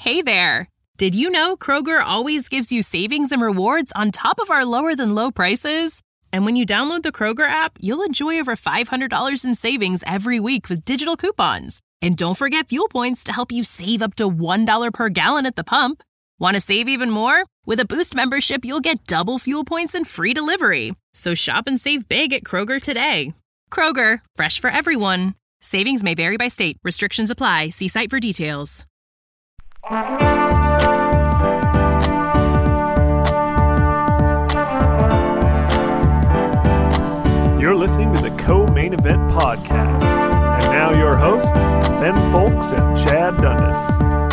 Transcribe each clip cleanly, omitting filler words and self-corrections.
Hey there! Did you know Kroger always gives you savings and rewards on top of our lower-than-low prices? And when you download the Kroger app, you'll enjoy over $500 in savings every week with digital coupons. And don't forget fuel points to help you save up to $1 per gallon at the pump. Want to save even more? With a Boost membership, you'll get double fuel points and free delivery. So shop and save big at Kroger today. Kroger, fresh for everyone. Savings may vary by state. Restrictions apply. See site for details. You're listening to the Co-Main Event Podcast. And now your hosts, Ben Fowlkes and Chad Dundas.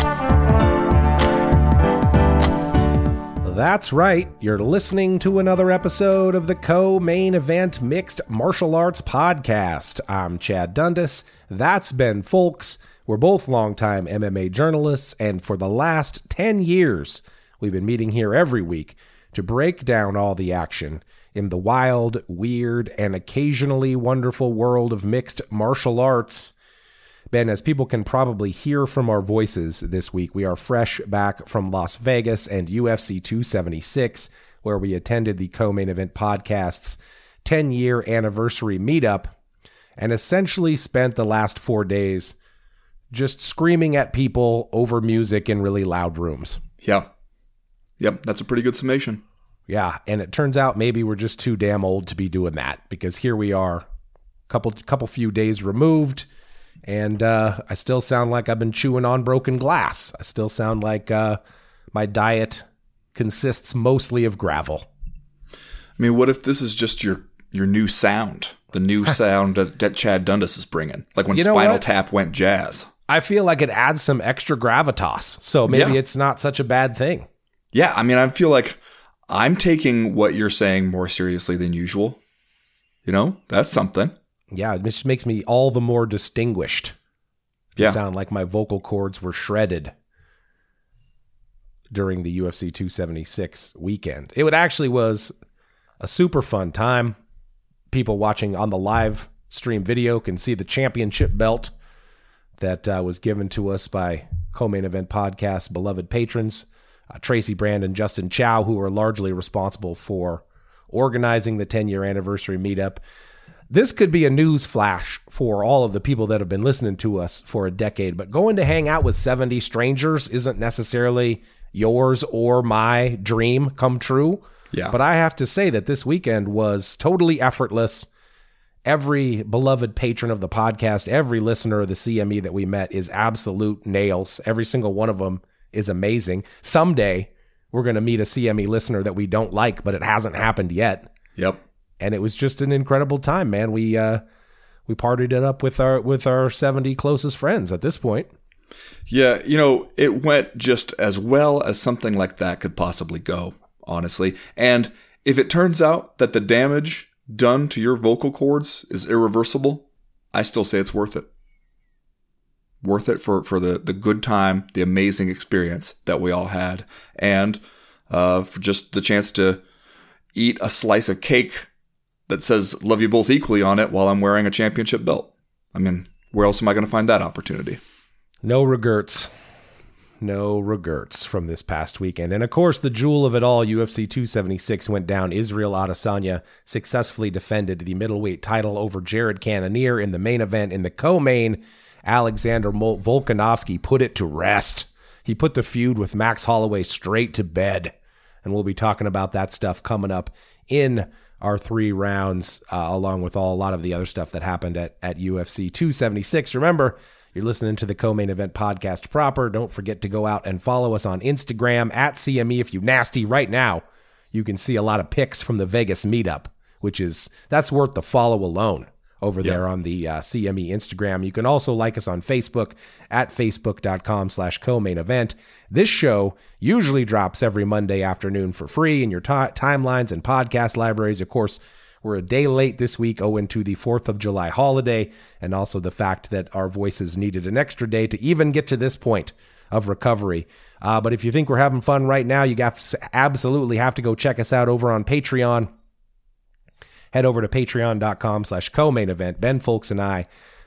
That's right. You're listening to another episode of the Co-Main Event Mixed Martial Arts Podcast. I'm Chad Dundas. That's Ben Fowlkes. We're both longtime MMA journalists, and for the last 10 years, we've been meeting here every week to break down all the action in the wild, weird, and occasionally wonderful world of mixed martial arts. Ben, as people can probably hear from our voices this week, we are fresh back from Las Vegas and UFC 276, where we attended the Co-Main Event Podcast's 10-year anniversary meetup, and essentially spent the last 4 days just screaming at people over music in really loud rooms. Yeah. Yep, that's a pretty good summation. Yeah, and it turns out maybe we're just too damn old to be doing that, because here we are, couple few days removed, and I still sound like I've been chewing on broken glass. I still sound like my diet consists mostly of gravel. I mean, what if this is just your new sound? The new sound that Chad Dundas is bringing? Like when Spinal Tap went jazz. I feel like it adds some extra gravitas, so maybe it's not such a bad thing. Yeah, I mean, I feel like I'm taking what you're saying more seriously than usual. You know, that's something. Yeah, it just makes me all the more distinguished. Yeah. You sound like my vocal cords were shredded during the UFC 276 weekend. It actually was a super fun time. People watching on the live stream video can see the championship belt that was given to us by Co-Main Event Podcast beloved patrons, Tracy Brand and Justin Chow, who are largely responsible for organizing the 10-year anniversary meetup. This could be a news flash for all of the people that have been listening to us for a decade, but going to hang out with 70 strangers isn't necessarily yours or my dream come true. Yeah. But I have to say that this weekend was totally effortless. Every beloved patron of the podcast, every listener of the CME that we met is absolute nails. Every single one of them is amazing. Someday we're going to meet a CME listener that we don't like, but it hasn't happened yet. Yep. And it was just an incredible time, man. We partied it up with our 70 closest friends at this point. Yeah, you know, it went just as well as something like that could possibly go, honestly. And if it turns out that the damage done to your vocal cords is irreversible, I still say it's worth it. Worth it for the good time, the amazing experience that we all had, and for just the chance to eat a slice of cake that says "Love you both equally" on it while I'm wearing a championship belt. I mean, where else am I going to find that opportunity? No regrets. No regrets from this past weekend. And of course, the jewel of it all, UFC 276 went down. Israel Adesanya successfully defended the middleweight title over Jared Cannonier in the main event. In the co-main, Alexander Volkanovski put it to rest. He put the feud with Max Holloway straight to bed. And we'll be talking about that stuff coming up in our 3 rounds, along with a lot of the other stuff that happened at UFC 276. Remember, you're listening to the Co-Main Event Podcast proper. Don't forget to go out and follow us on Instagram at CME if you nasty. Right now, you can see a lot of pics from the Vegas meetup, that's worth the follow alone over there on the CME Instagram. You can also like us on Facebook at facebook.com/co-main event. This show usually drops every Monday afternoon for free in your timelines and podcast libraries. Of course, we're a day late this week owing to the 4th of July holiday, and also the fact that our voices needed an extra day to even get to this point of recovery. But if you think we're having fun right now, you absolutely have to go check us out over on Patreon. Head over to patreon.com/co-main event. Ben Fowlkes and I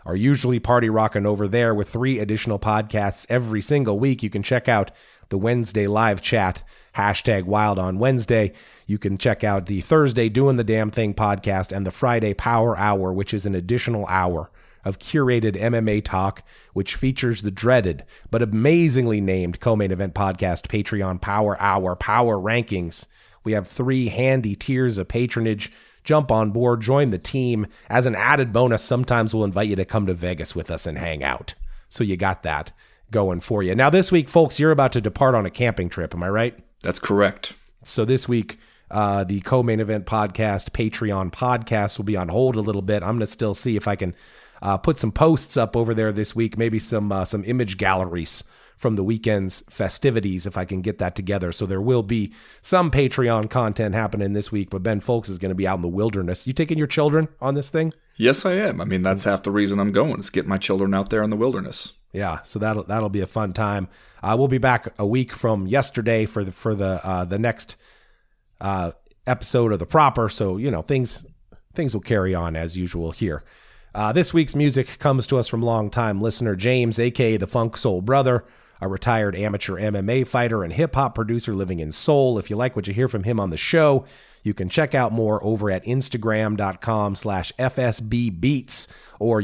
are usually party rocking over there with 3 additional podcasts every single week. You can check out the Wednesday live chat, #Wild on Wednesday. You can check out the Thursday Doing the Damn Thing podcast and the Friday Power Hour, which is an additional hour of curated MMA talk, which features the dreaded but amazingly named co-main event podcast, Patreon Power Hour Power Rankings. We have 3 handy tiers of patronage. Jump on board, join the team. As an added bonus, sometimes we'll invite you to come to Vegas with us and hang out. So you got that going for you. Now this week, folks, you're about to depart on a camping trip. Am I right? That's correct. So this week, the co-main event podcast, Patreon podcast, will be on hold a little bit. I'm going to still see if I can put some posts up over there this week, maybe some image galleries from the weekend's festivities, if I can get that together. So there will be some Patreon content happening this week, but Ben Fowlkes is going to be out in the wilderness. You taking your children on this thing? Yes, I am. I mean, that's half the reason I'm going, is get my children out there in the wilderness. Yeah, so that'll be a fun time. We'll be back a week from yesterday for the next episode of the proper. So things will carry on as usual here. This week's music comes to us from longtime listener James, aka the Funk Soul Brother, a retired amateur MMA fighter and hip hop producer living in Seoul. If you like what you hear from him on the show, you can check out more over at Instagram.com/FSBbeats or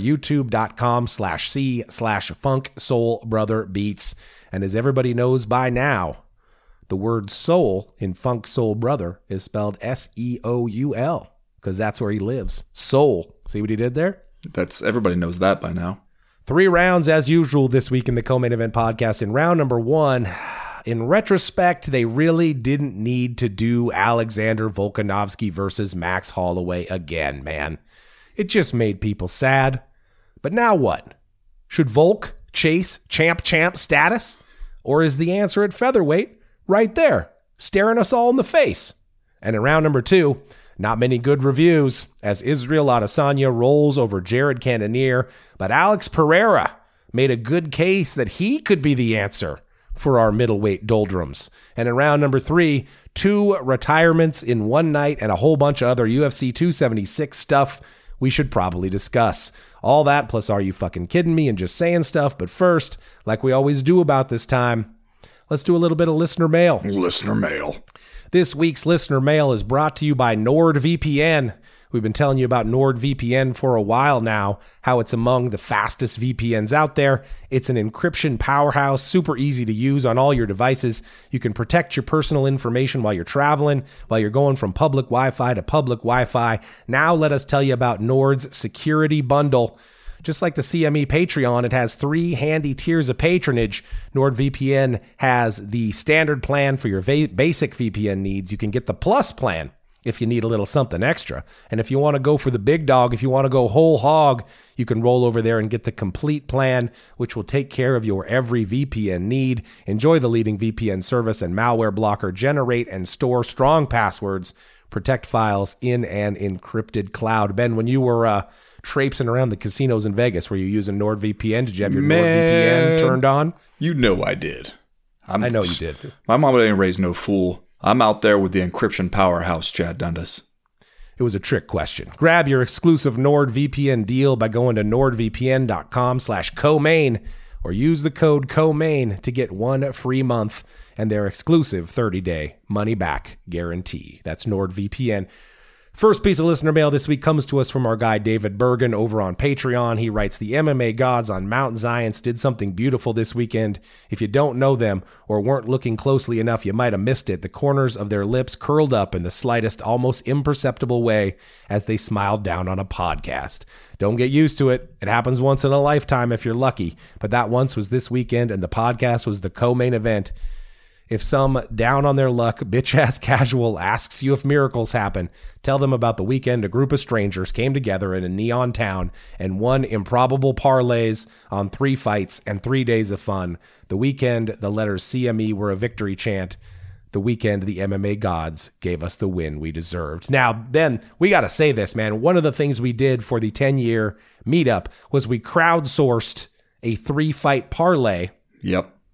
YouTube.com/C/Funk Soul Brother Beats. And as everybody knows by now, the word soul in Funk Soul Brother is spelled SEOUL, because that's where he lives. Soul. See what he did there? Everybody knows that by now. 3 rounds as usual this week in the co-main event podcast. In round number 1, in retrospect, they really didn't need to do Alexander Volkanovski versus Max Holloway again, man. It just made people sad. But now what? Should Volk chase champ status? Or is the answer at featherweight right there, staring us all in the face? And in round number 2, not many good reviews as Israel Adesanya rolls over Jared Cannonier, but Alex Pereira made a good case that he could be the answer for our middleweight doldrums. And in round number 3, 2 retirements in one night and a whole bunch of other UFC 276 stuff we should probably discuss. All that plus Are You Fucking Kidding Me and Just Saying Stuff. But first, like we always do about this time, let's do a little bit of listener mail. Listener mail. This week's listener mail is brought to you by NordVPN. We've been telling you about NordVPN for a while now, how it's among the fastest VPNs out there. It's an encryption powerhouse, super easy to use on all your devices. You can protect your personal information while you're traveling, while you're going from public Wi-Fi to public Wi-Fi. Now let us tell you about Nord's Security Bundle. Just like the CME Patreon, it has 3 handy tiers of patronage. NordVPN has the standard plan for your basic VPN needs. You can get the Plus plan if you need a little something extra. And if you want to go for the big dog, if you want to go whole hog, you can roll over there and get the complete plan, which will take care of your every VPN need. Enjoy the leading VPN service and malware blocker. Generate and store strong passwords. Protect files in an encrypted cloud. Ben, when you were traipsing around the casinos in Vegas, were you using NordVPN? Did you have your NordVPN turned on? You know I did. I know you did. My mama didn't raise no fool. I'm out there with the encryption powerhouse, Chad Dundas. It was a trick question. Grab your exclusive NordVPN deal by going to nordvpn.com/co-main or use the code COMAIN to get 1 free month and their exclusive 30-day money-back guarantee. That's NordVPN. First piece of listener mail this week comes to us from our guy David Bergen over on Patreon. He writes, the MMA gods on Mount Zion did something beautiful this weekend. If you don't know them or weren't looking closely enough, you might have missed it. The corners of their lips curled up in the slightest, almost imperceptible way as they smiled down on a podcast. Don't get used to it. It happens once in a lifetime if you're lucky. But that once was this weekend, and the podcast was the co-main event. If some down on their luck, bitch-ass casual asks you if miracles happen, tell them about the weekend a group of strangers came together in a neon town and won improbable parlays on 3 fights and 3 days of fun. The weekend, the letters CME were a victory chant. The weekend, the MMA gods gave us the win we deserved. Now, Ben, we got to say this, man. One of the things we did for the 10-year meetup was we crowdsourced a 3-fight parlay. Yep.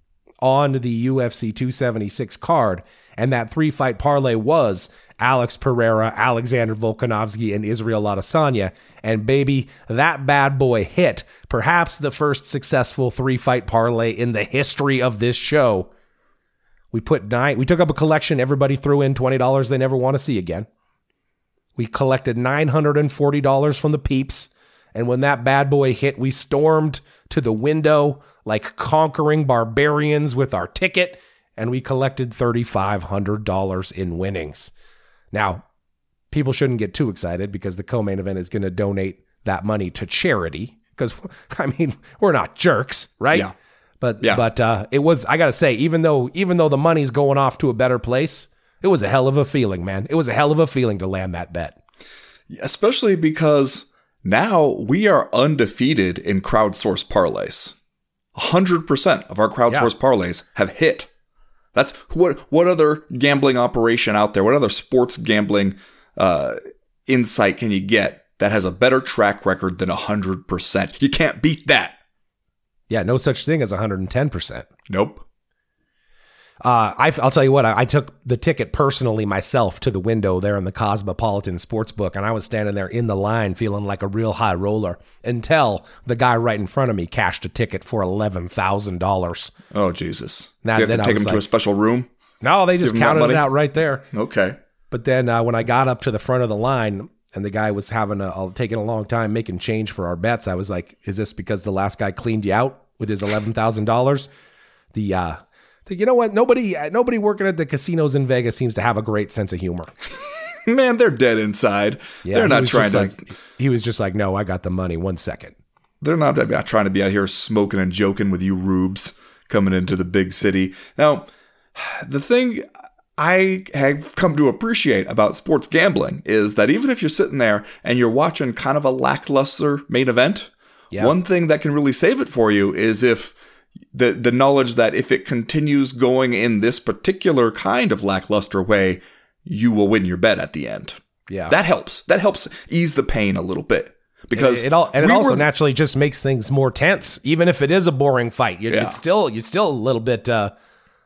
on the UFC 276 card. And that 3-fight parlay was Alex Pereira, Alexander Volkanovski, and Israel Adesanya. And baby, that bad boy hit. Perhaps the first successful 3-fight parlay in the history of this show. We took up a collection. Everybody threw in $20 they never want to see again. We collected $940 from the peeps. And when that bad boy hit, we stormed to the window like conquering barbarians with our ticket, and we collected $3,500 in winnings. Now, people shouldn't get too excited because the co-main event is going to donate that money to charity because, I mean, we're not jerks, right? Yeah. But it was, I got to say, even though the money's going off to a better place, it was a hell of a feeling, man. It was a hell of a feeling to land that bet. Especially because now we are undefeated in crowdsourced parlays. 100% of our crowdsourced parlays have hit. That's what other gambling operation out there, what other sports gambling insight can you get that has a better track record than 100%? You can't beat that. Yeah, no such thing as 110%. Nope. I'll tell you what, I took the ticket personally myself to the window there in the Cosmopolitan Sportsbook, and I was standing there in the line feeling like a real high roller until the guy right in front of me cashed a ticket for $11,000. Oh, Jesus. Now, do you have to take him to a special room? No, they just counted it out right there. Okay. But then when I got up to the front of the line and the guy was taking a long time making change for our bets, I was like, is this because the last guy cleaned you out with his $11,000? You know what? Nobody working at the casinos in Vegas seems to have a great sense of humor. Man, they're dead inside. Yeah, they're not trying to. He was just like, no, I got the money. 1 second. They're not trying to be out here smoking and joking with you rubes coming into the big city. Now, the thing I have come to appreciate about sports gambling is that even if you're sitting there and you're watching kind of a lackluster main event, one thing that can really save it for you is if the knowledge that if it continues going in this particular kind of lackluster way, you will win your bet at the end. Yeah. That helps. That helps ease the pain a little bit. Because it also naturally just makes things more tense. Even if it is a boring fight, it's still a little bit of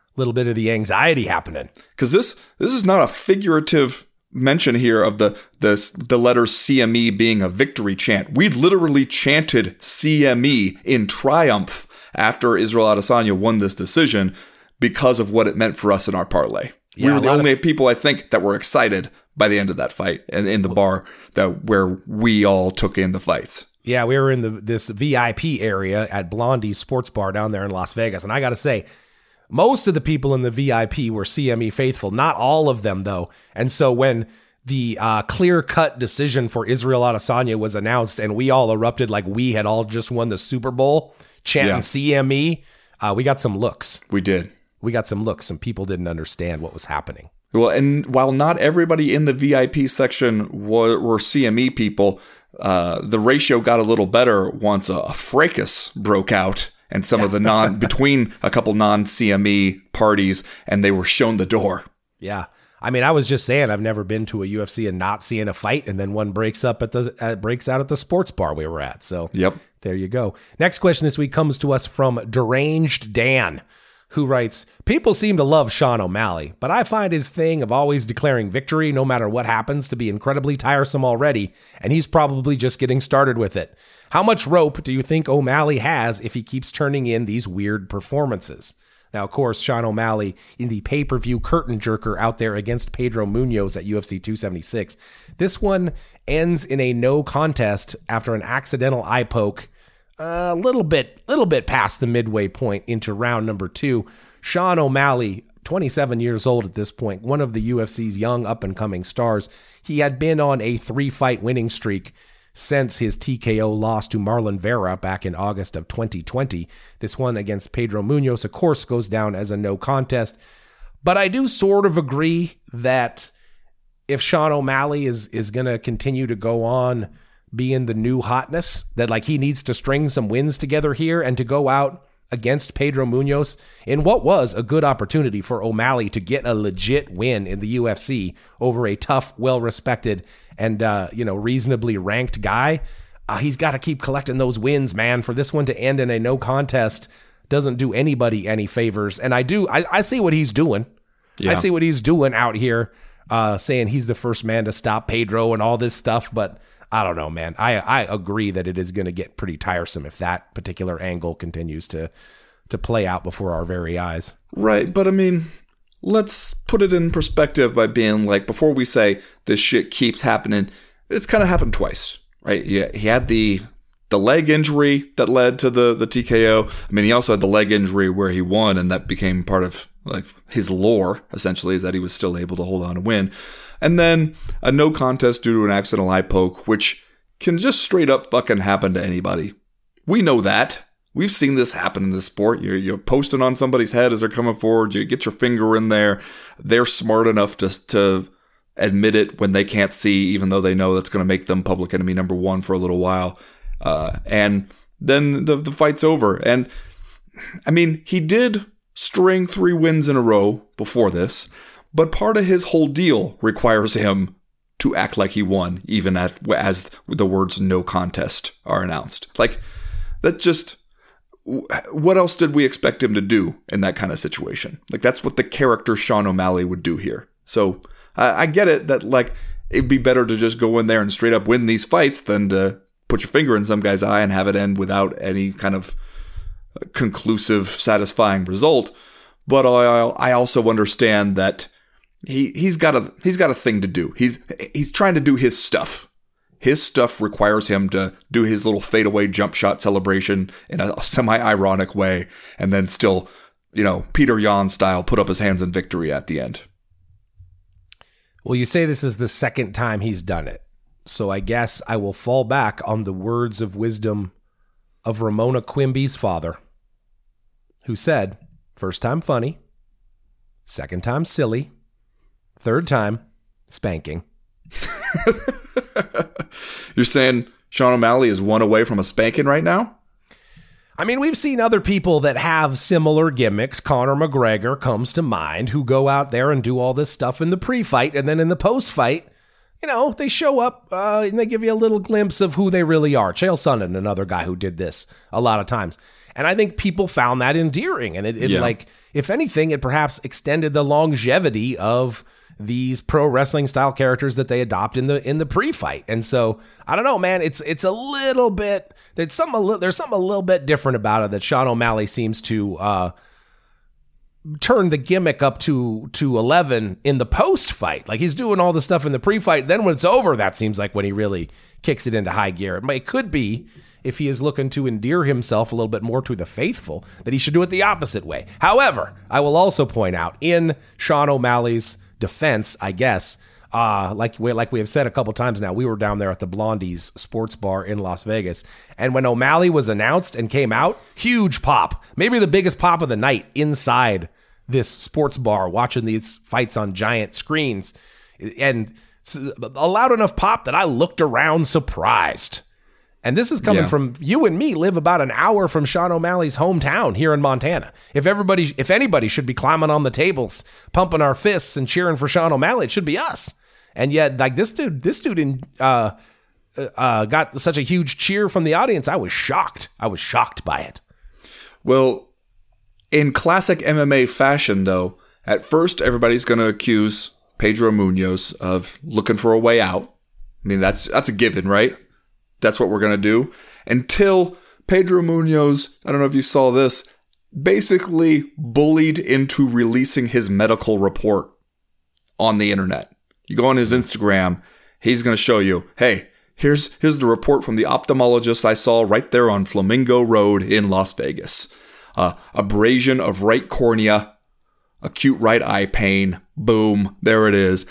the anxiety happening. Because this is not a figurative mention here of the letters CME being a victory chant. We literally chanted CME in triumph after Israel Adesanya won this decision because of what it meant for us in our parlay. Yeah, we were the only people, I think, that were excited by the end of that fight and in the bar where we all took in the fights. Yeah, we were in this VIP area at Blondie's Sports Bar down there in Las Vegas. And I got to say, most of the people in the VIP were CME faithful. Not all of them, though. And so when the clear-cut decision for Israel Adesanya was announced and we all erupted like we had all just won the Super Bowl, chanting CME, we got some looks. We did. We got some looks. Some people didn't understand what was happening. Well, and while not everybody in the VIP section were CME people, the ratio got a little better once a fracas broke out and some of the between a couple non-CME parties, and they were shown the door. Yeah. I mean, I was just saying I've never been to a UFC and not seeing a fight, and then one breaks out at the sports bar we were at. So there you go. Next question this week comes to us from Deranged Dan, who writes, people seem to love Sean O'Malley, but I find his thing of always declaring victory no matter what happens to be incredibly tiresome already, and he's probably just getting started with it. How much rope do you think O'Malley has if he keeps turning in these weird performances? Now, of course, Sean O'Malley in the pay-per-view curtain jerker out there against Pedro Munoz at UFC 276. This one ends in a no contest after an accidental eye poke a little bit past the midway point into round number 2. Sean O'Malley, 27 years old at this point, one of the UFC's young up-and-coming stars. He had been on a 3-fight winning streak since his TKO loss to Marlon Vera back in August of 2020. This one against Pedro Munoz, of course, goes down as a no contest. But I do sort of agree that if Sean O'Malley is going to continue to go on being the new hotness, that like he needs to string some wins together here and to go out against Pedro Munoz in what was a good opportunity for O'Malley to get a legit win in the UFC over a tough, well-respected, and reasonably ranked guy. He's got to keep collecting those wins, man. For this one to end in a no contest doesn't do anybody any favors. And I see what he's doing. Yeah. I see what he's doing out here, saying he's the first man to stop Pedro and all this stuff. But I don't know, man. I agree that it is going to get pretty tiresome if that particular angle continues to play out before our very eyes. Right. But I mean, let's put it in perspective by being like, before we say this shit keeps happening, it's kind of happened twice, right? Yeah, he had the leg injury that led to the TKO. I mean, he also had the leg injury where he won, and that became part of like his lore, essentially, is that he was still able to hold on and win. And then a no contest due to an accidental eye poke, which can just straight up fucking happen to anybody. We know that. We've seen this happen in this sport. You're posting on somebody's head as they're coming forward. You get your finger in there. They're smart enough to admit it when they can't see, even though they know that's going to make them public enemy number one for a little while. And then the fight's over. And I mean, he did string 3 wins in a row before this, but part of his whole deal requires him to act like he won, even as the words no contest are announced. Like, that just... What else did we expect him to do in that kind of situation? Like, that's what the character Sean O'Malley would do here. So I get it that, like, it'd be better to just go in there and straight up win these fights than to put your finger in some guy's eye and have it end without any kind of conclusive, satisfying result. But I also understand that he's got a thing to do. He's trying to do his stuff. His stuff requires him to do his little fadeaway jump shot celebration in a semi-ironic way, and then still, Peter Yan style, put up his hands in victory at the end. Well, you say this is the second time he's done it, so I guess I will fall back on the words of wisdom of Ramona Quimby's father, who said, first time funny, second time silly, third time spanking. You're saying Sean O'Malley is one away from a spanking right now? I mean, we've seen other people that have similar gimmicks. Conor McGregor comes to mind, who go out there and do all this stuff in the pre-fight, and then in the post-fight, they show up and they give you a little glimpse of who they really are. Chael Sonnen, another guy who did this a lot of times. And I think people found that endearing. And it like, if anything, it perhaps extended the longevity of these pro wrestling style characters that they adopt in the pre-fight. And so I don't know, man, it's a little bit, there's something a little bit different about it that Sean O'Malley seems to turn the gimmick up to 11 in the post-fight. Like, he's doing all the stuff in the pre-fight. Then when it's over, that seems like when he really kicks it into high gear. It could be, if he is looking to endear himself a little bit more to the faithful, that he should do it the opposite way. However, I will also point out, in Sean O'Malley's defense, I guess, like we have said a couple times now, we were down there at the Blondie's sports bar in Las Vegas, and when O'Malley was announced and came out, huge pop, maybe the biggest pop of the night inside this sports bar, watching these fights on giant screens, and a loud enough pop that I looked around surprised. And this is coming from you and me, live about an hour from Sean O'Malley's hometown here in Montana. If anybody should be climbing on the tables, pumping our fists and cheering for Sean O'Malley, it should be us. And yet, like, this dude got such a huge cheer from the audience. I was shocked. I was shocked by it. Well, in classic MMA fashion, though, at first everybody's going to accuse Pedro Munoz of looking for a way out. I mean, that's a given, right? That's what we're going to do. Until Pedro Munoz, I don't know if you saw this, basically bullied into releasing his medical report on the internet. You go on his Instagram, he's going to show you, hey, here's the report from the ophthalmologist I saw right there on Flamingo Road in Las Vegas. Abrasion of right cornea, acute right eye pain, boom, there it is.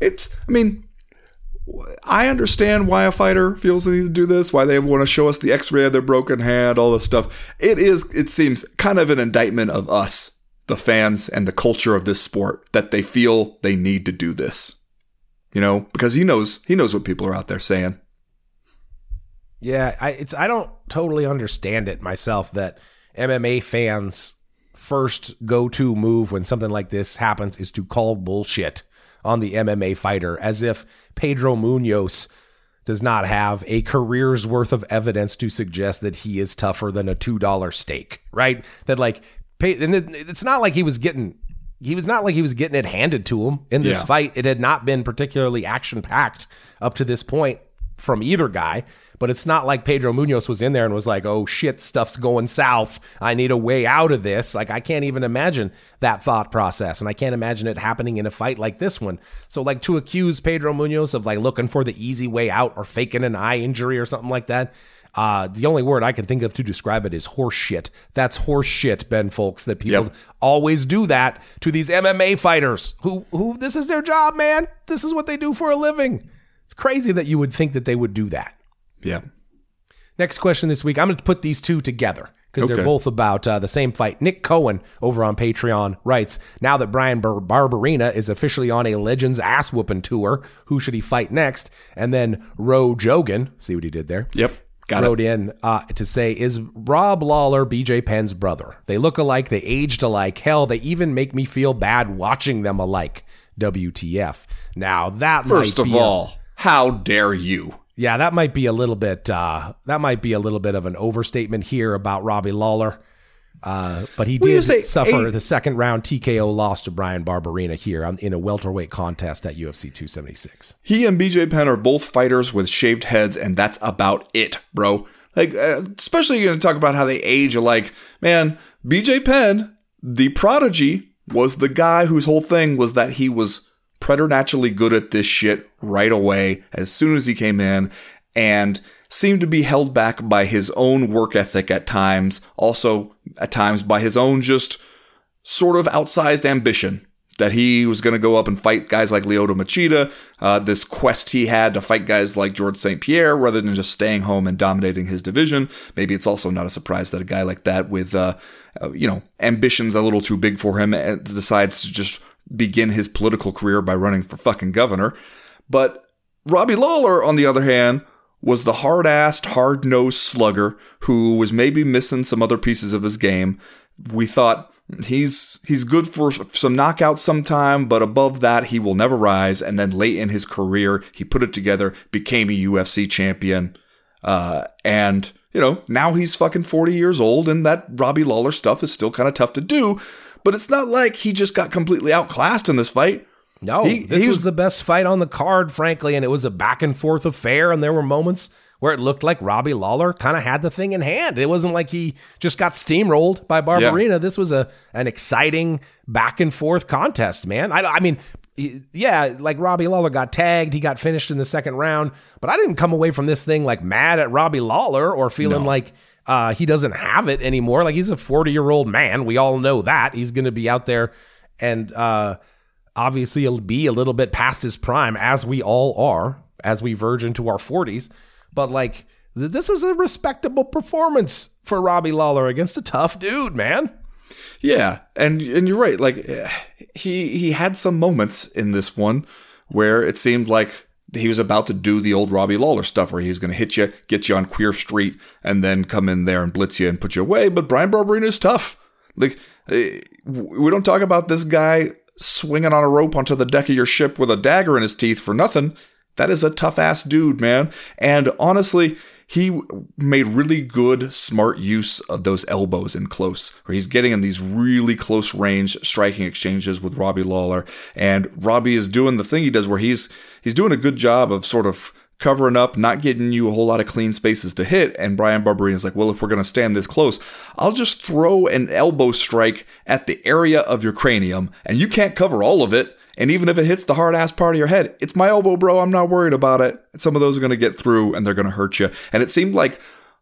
I understand why a fighter feels the need to do this, why they want to show us the x-ray of their broken hand, all this stuff. It seems kind of an indictment of us, the fans, and the culture of this sport, that they feel they need to do this. Because he knows what people are out there saying. Yeah, I don't totally understand it myself, that MMA fans' first go-to move when something like this happens is to call bullshit on the MMA fighter, as if Pedro Munoz does not have a career's worth of evidence to suggest that he is tougher than a $2 steak, right? That like, and it's not like he was getting it handed to him in this fight. It had not been particularly action-packed up to this point from either guy, but it's not like Pedro Munoz was in there and was like, oh shit, stuff's going south. I need a way out of this. Like, I can't even imagine that thought process, and I can't imagine it happening in a fight like this one. So like, to accuse Pedro Munoz of like looking for the easy way out or faking an eye injury or something like that, the only word I can think of to describe it is horse shit. That's horse shit, Ben Fowlkes, that people always do that to these MMA fighters who this is their job, man. This is what they do for a living. It's crazy that you would think that they would do that. Yeah. Next question this week. I'm going to put these two together because they're both about the same fight. Nick Cohen over on Patreon writes, now that Bryan Barberena is officially on a Legends ass-whooping tour, who should he fight next? And then Ro Jogan, see what he did there? Yep. Wrote in to say, is Rob Lawler BJ Penn's brother? They look alike. They aged alike. Hell, they even make me feel bad watching them alike. WTF. Now, that First of all, how dare you? Yeah, that might be a little bit of an overstatement here about Robbie Lawler. But he did suffer the second round TKO loss to Bryan Barberena here in a welterweight contest at UFC 276. He and BJ Penn are both fighters with shaved heads, and that's about it, bro. Like, especially you're going to talk about how they age alike. Man, BJ Penn, the prodigy, was the guy whose whole thing was that he was preternaturally good at this shit right away as soon as he came in, and seemed to be held back by his own work ethic at times, also at times by his own just sort of outsized ambition that he was going to go up and fight guys like Lyoto Machida, this quest he had to fight guys like Georges St. Pierre rather than just staying home and dominating his division. Maybe it's also not a surprise that a guy like that with ambitions a little too big for him decides to just begin his political career by running for fucking governor. But Robbie Lawler, on the other hand, was the hard-assed, hard-nosed slugger who was maybe missing some other pieces of his game. We thought he's good for some knockouts sometime, but above that, he will never rise. And then late in his career, he put it together, became a UFC champion. And, now he's fucking 40 years old, and that Robbie Lawler stuff is still kind of tough to do. But it's not like he just got completely outclassed in this fight. No, this was the best fight on the card, frankly, and it was a back-and-forth affair, and there were moments where it looked like Robbie Lawler kind of had the thing in hand. It wasn't like he just got steamrolled by Barberena. Yeah. This was an exciting back-and-forth contest, man. I mean, like Robbie Lawler got tagged, he got finished in the second round, but I didn't come away from this thing like mad at Robbie Lawler or feeling like he doesn't have it anymore. Like, he's a 40-year-old man. We all know that. He's going to be out there and obviously he'll be a little bit past his prime, as we all are, as we verge into our 40s. But like, this is a respectable performance for Robbie Lawler against a tough dude, man. Yeah, and you're right. Like, he had some moments in this one where it seemed like he was about to do the old Robbie Lawler stuff where he's going to hit you, get you on Queer Street, and then come in there and blitz you and put you away. But Bryan Barberena is tough. Like, we don't talk about this guy swinging on a rope onto the deck of your ship with a dagger in his teeth for nothing. That is a tough-ass dude, man. And honestly, he made really good, smart use of those elbows in close, where he's getting in these really close range striking exchanges with Robbie Lawler. And Robbie is doing the thing he does where he's doing a good job of sort of covering up, not getting you a whole lot of clean spaces to hit. And Bryan Barberena is like, well, if we're going to stand this close, I'll just throw an elbow strike at the area of your cranium, and you can't cover all of it. And even if it hits the hard-ass part of your head, it's my elbow, bro. I'm not worried about it. Some of those are going to get through, and they're going to hurt you. And it seemed like,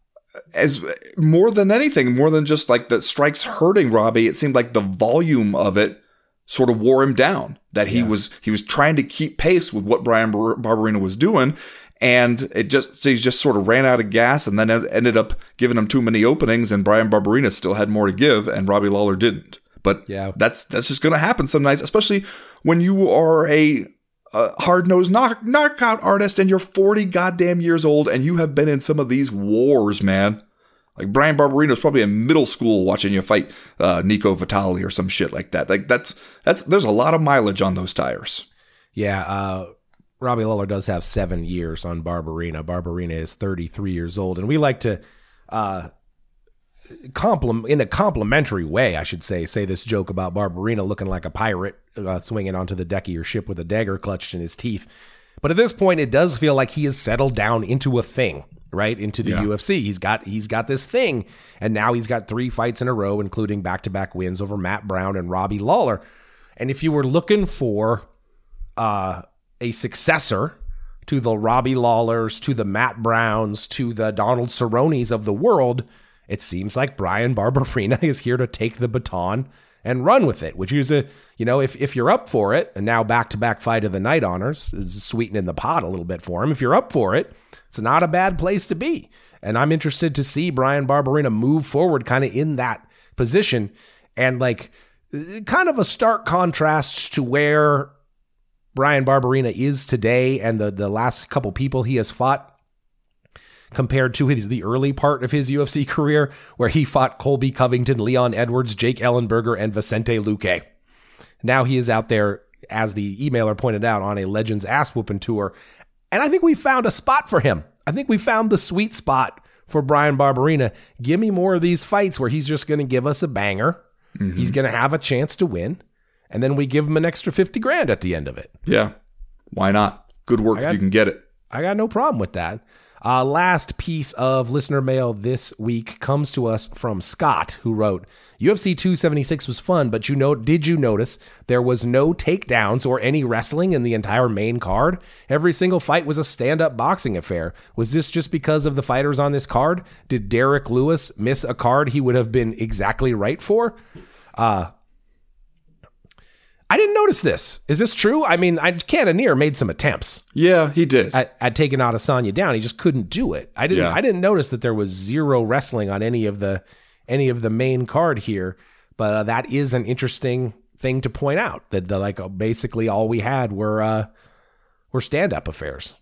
as more than anything, more than just like the strikes hurting Robbie, it seemed like the volume of it sort of wore him down. That he was trying to keep pace with what Bryan Barberena was doing, and he just sort of ran out of gas, and then ended up giving him too many openings, and Bryan Barberena still had more to give, and Robbie Lawler didn't. But that's just going to happen some nights, especially when you are a hard-nosed knockout artist and you're 40 goddamn years old and you have been in some of these wars, man. Like, Bryan Barberena was probably in middle school watching you fight Nico Vitali or some shit like that. Like, that's there's a lot of mileage on those tires. Yeah, Robbie Lawler does have 7 years on Barberena. Barberena is 33 years old, and we like to in a complimentary way, I should say this joke about Barberena looking like a pirate swinging onto the deck of your ship with a dagger clutched in his teeth. But at this point, it does feel like he has settled down into a thing, right? Into the UFC. He's got this thing, and now he's got 3 fights in a row, including back-to-back wins over Matt Brown and Robbie Lawler. And if you were looking for a successor to the Robbie Lawlers, to the Matt Browns, to the Donald Cerrones of the world, it seems like Bryan Barberena is here to take the baton and run with it, which is if you're up for it, and now back-to-back fight of the night honors, is sweetening the pot a little bit for him. If you're up for it, it's not a bad place to be. And I'm interested to see Bryan Barberena move forward kind of in that position, and like kind of a stark contrast to where Bryan Barberena is today and the last couple people he has fought, compared to the early part of his UFC career, where he fought Colby Covington, Leon Edwards, Jake Ellenberger, and Vicente Luque. Now he is out there, as the emailer pointed out, on a Legends ass-whooping tour, and I think we found a spot for him. I think we found the sweet spot for Bryan Barberena. Give me more of these fights where he's just going to give us a banger. Mm-hmm. He's going to have a chance to win, and then we give him an extra $50,000 at the end of it. Yeah, why not? Good work if you can get it. I got no problem with that. Last piece of listener mail this week comes to us from Scott, who wrote, UFC 276 was fun, but did you notice there was no takedowns or any wrestling in the entire main card? Every single fight was a stand-up boxing affair. Was this just because of the fighters on this card? Did Derek Lewis miss a card he would have been exactly right for? I didn't notice this. Is this true? I mean, Cannonier made some attempts. Yeah, he did. At taking Adesanya down. He just couldn't do it. I didn't notice that there was zero wrestling on any of the main card here, but that is an interesting thing to point out, that basically all we had were stand-up affairs.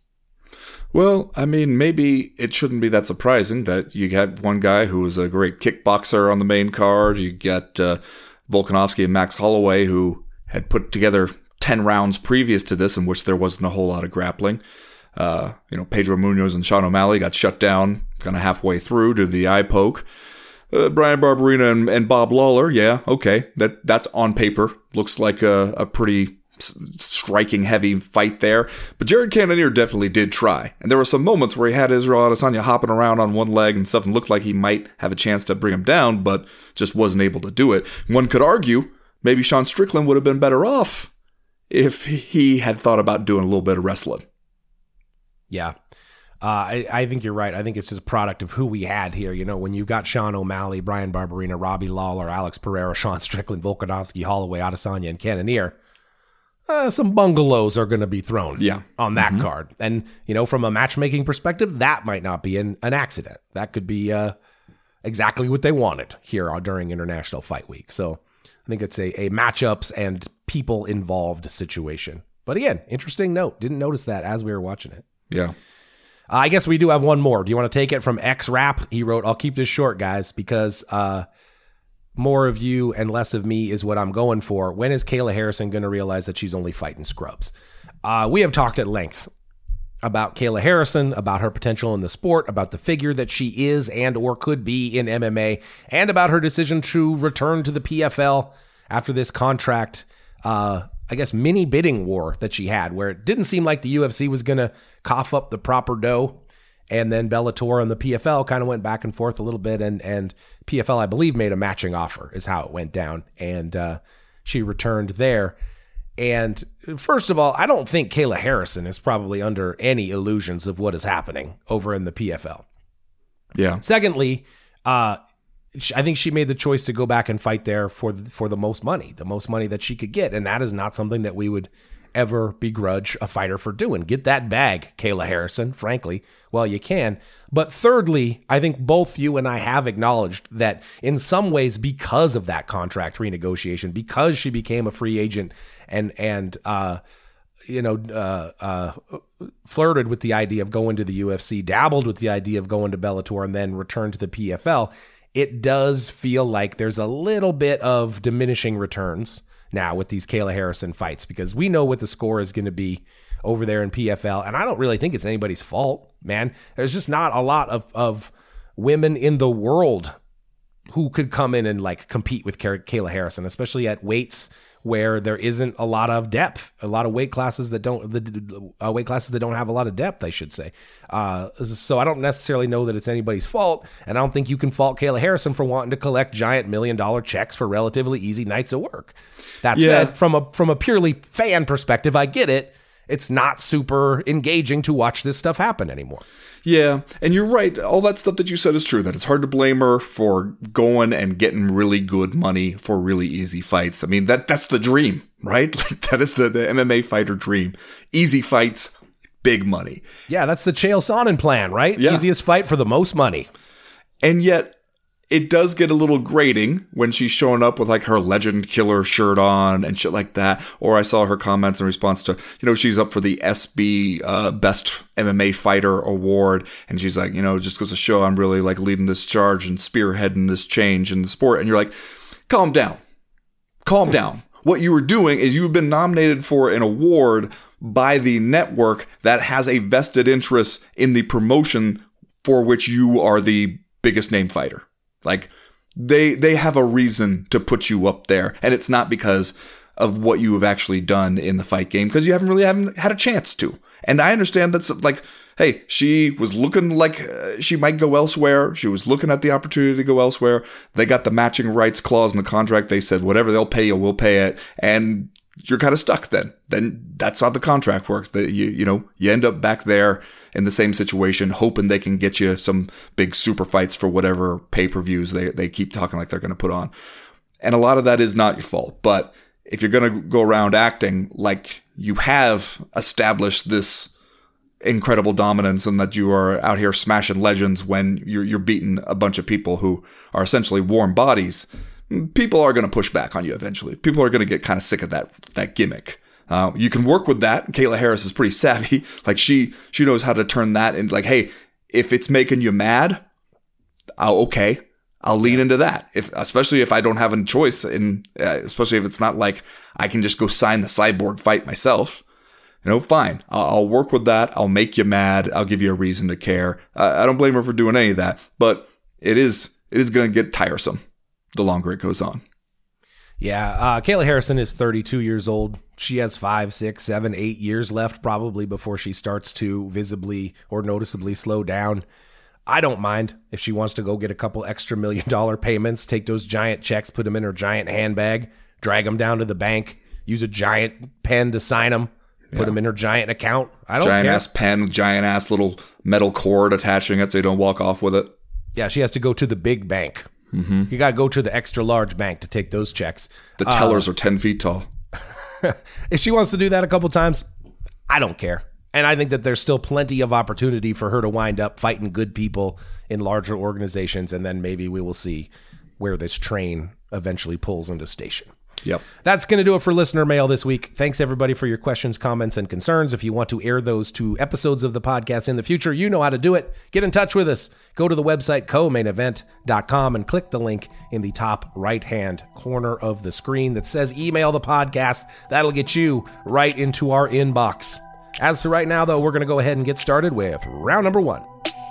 Well, I mean, maybe it shouldn't be that surprising that you had one guy who was a great kickboxer on the main card. You got Volkanovski and Max Holloway, who had put together 10 rounds previous to this in which there wasn't a whole lot of grappling. Pedro Munoz and Sean O'Malley got shut down kind of halfway through due to the eye poke. Bryan Barberena and Bob Lawler, yeah, okay, that's on paper. Looks like a pretty striking heavy fight there. But Jared Cannonier definitely did try. And there were some moments where he had Israel Adesanya hopping around on one leg and stuff and looked like he might have a chance to bring him down, but just wasn't able to do it. One could argue maybe Sean Strickland would have been better off if he had thought about doing a little bit of wrestling. Yeah. I think you're right. I think it's just a product of who we had here. When you've got Sean O'Malley, Bryan Barberena, Robbie Lawler, Alex Pereira, Sean Strickland, Volkanovski, Holloway, Adesanya, and Cannonier, some bungalows are going to be thrown on that card. And, from a matchmaking perspective, that might not be an accident. That could be exactly what they wanted here during International Fight Week. So I think it's a matchups and people involved situation. But again, interesting note. Didn't notice that as we were watching it. Yeah. I guess we do have one more. Do you want to take it from X-Rap? He wrote, I'll keep this short, guys, because more of you and less of me is what I'm going for. When is Kayla Harrison going to realize that she's only fighting scrubs? We have talked at length about Kayla Harrison, about her potential in the sport, about the figure that she is and or could be in MMA, and about her decision to return to the PFL after this contract, mini bidding war that she had, where it didn't seem like the UFC was going to cough up the proper dough. And then Bellator and the PFL kind of went back and forth a little bit, and PFL, I believe, made a matching offer is how it went down, and she returned there. And first of all, I don't think Kayla Harrison is probably under any illusions of what is happening over in the PFL. Yeah. Secondly, I think she made the choice to go back and fight there for the most money that she could get, and that is not something that we would ever begrudge a fighter for doing. Get that bag, Kayla Harrison, frankly, while you can. But thirdly, I think both you and I have acknowledged that in some ways, because of that contract renegotiation, because she became a free agent and flirted with the idea of going to the UFC, dabbled with the idea of going to Bellator, and then returned to the PFL, it does feel like there's a little bit of diminishing returns now with these Kayla Harrison fights, because we know what the score is going to be over there in PFL. And I don't really think it's anybody's fault, man. There's just not a lot of women in the world who could come in and like compete with Kayla Harrison, especially at weights where there isn't a lot of depth, a lot of weight classes that don't have a lot of depth, I should say. So I don't necessarily know that it's anybody's fault, and I don't think you can fault Kayla Harrison for wanting to collect giant $1 million checks for relatively easy nights of work. That said, from a purely fan perspective, I get it. It's not super engaging to watch this stuff happen anymore. Yeah, and you're right. All that stuff that you said is true, that it's hard to blame her for going and getting really good money for really easy fights. I mean, that's the dream, right? Like, that is the MMA fighter dream. Easy fights, big money. Yeah, that's the Chael Sonnen plan, right? Yeah. Easiest fight for the most money. And yet, it does get a little grating when she's showing up with like her Legend Killer shirt on and shit like that. Or I saw her comments in response to, she's up for the SB Best MMA Fighter Award. And she's like, it just goes to show I'm really like leading this charge and spearheading this change in the sport. And you're like, calm down. Calm down. What you were doing is you've been nominated for an award by the network that has a vested interest in the promotion for which you are the biggest name fighter. Like, they have a reason to put you up there, and it's not because of what you have actually done in the fight game, because you haven't had a chance to. And I understand that's like, hey, she was looking like she might go elsewhere. She was looking at the opportunity to go elsewhere. They got the matching rights clause in the contract. They said, whatever they'll pay you, we'll pay it. And you're kind of stuck then. Then that's how the contract works. That you end up back there in the same situation, hoping they can get you some big super fights for whatever pay-per-views they keep talking like they're going to put on. And a lot of that is not your fault. But if you're going to go around acting like you have established this incredible dominance and that you are out here smashing legends when you're beating a bunch of people who are essentially warm bodies, people are going to push back on you eventually. People are going to get kind of sick of that gimmick. You can work with that. Kayla Harris is pretty savvy. Like she knows how to turn that into like, hey, if it's making you mad, I'll lean into that. Especially if I don't have a choice, especially if it's not like I can just go sign the Cyborg fight myself. Fine. I'll work with that. I'll make you mad. I'll give you a reason to care. I don't blame her for doing any of that, but it is going to get tiresome the longer it goes on. Yeah, Kayla Harrison is 32 years old. She has 5, 6, 7, 8 years left probably before she starts to visibly or noticeably slow down. I don't mind if she wants to go get a couple extra $1 million payments, take those giant checks, put them in her giant handbag, drag them down to the bank, use a giant pen to sign them, put them in her giant account. I don't care. Giant ass pen, giant ass little metal cord attaching it so you don't walk off with it. Yeah, she has to go to the big bank. Mm-hmm. You got to go to the extra large bank to take those checks. The tellers are 10 feet tall. If she wants to do that a couple times, I don't care. And I think that there's still plenty of opportunity for her to wind up fighting good people in larger organizations, and then maybe we will see where this train eventually pulls into station. Yep. That's going to do it for listener mail this week. Thanks, everybody, for your questions, comments, and concerns. If you want to air those to episodes of the podcast in the future, you know how to do it. Get in touch with us. Go to the website, comainevent.com, and click the link in the top right-hand corner of the screen that says email the podcast. That'll get you right into our inbox. As for right now, though, we're going to go ahead and get started with round number 1.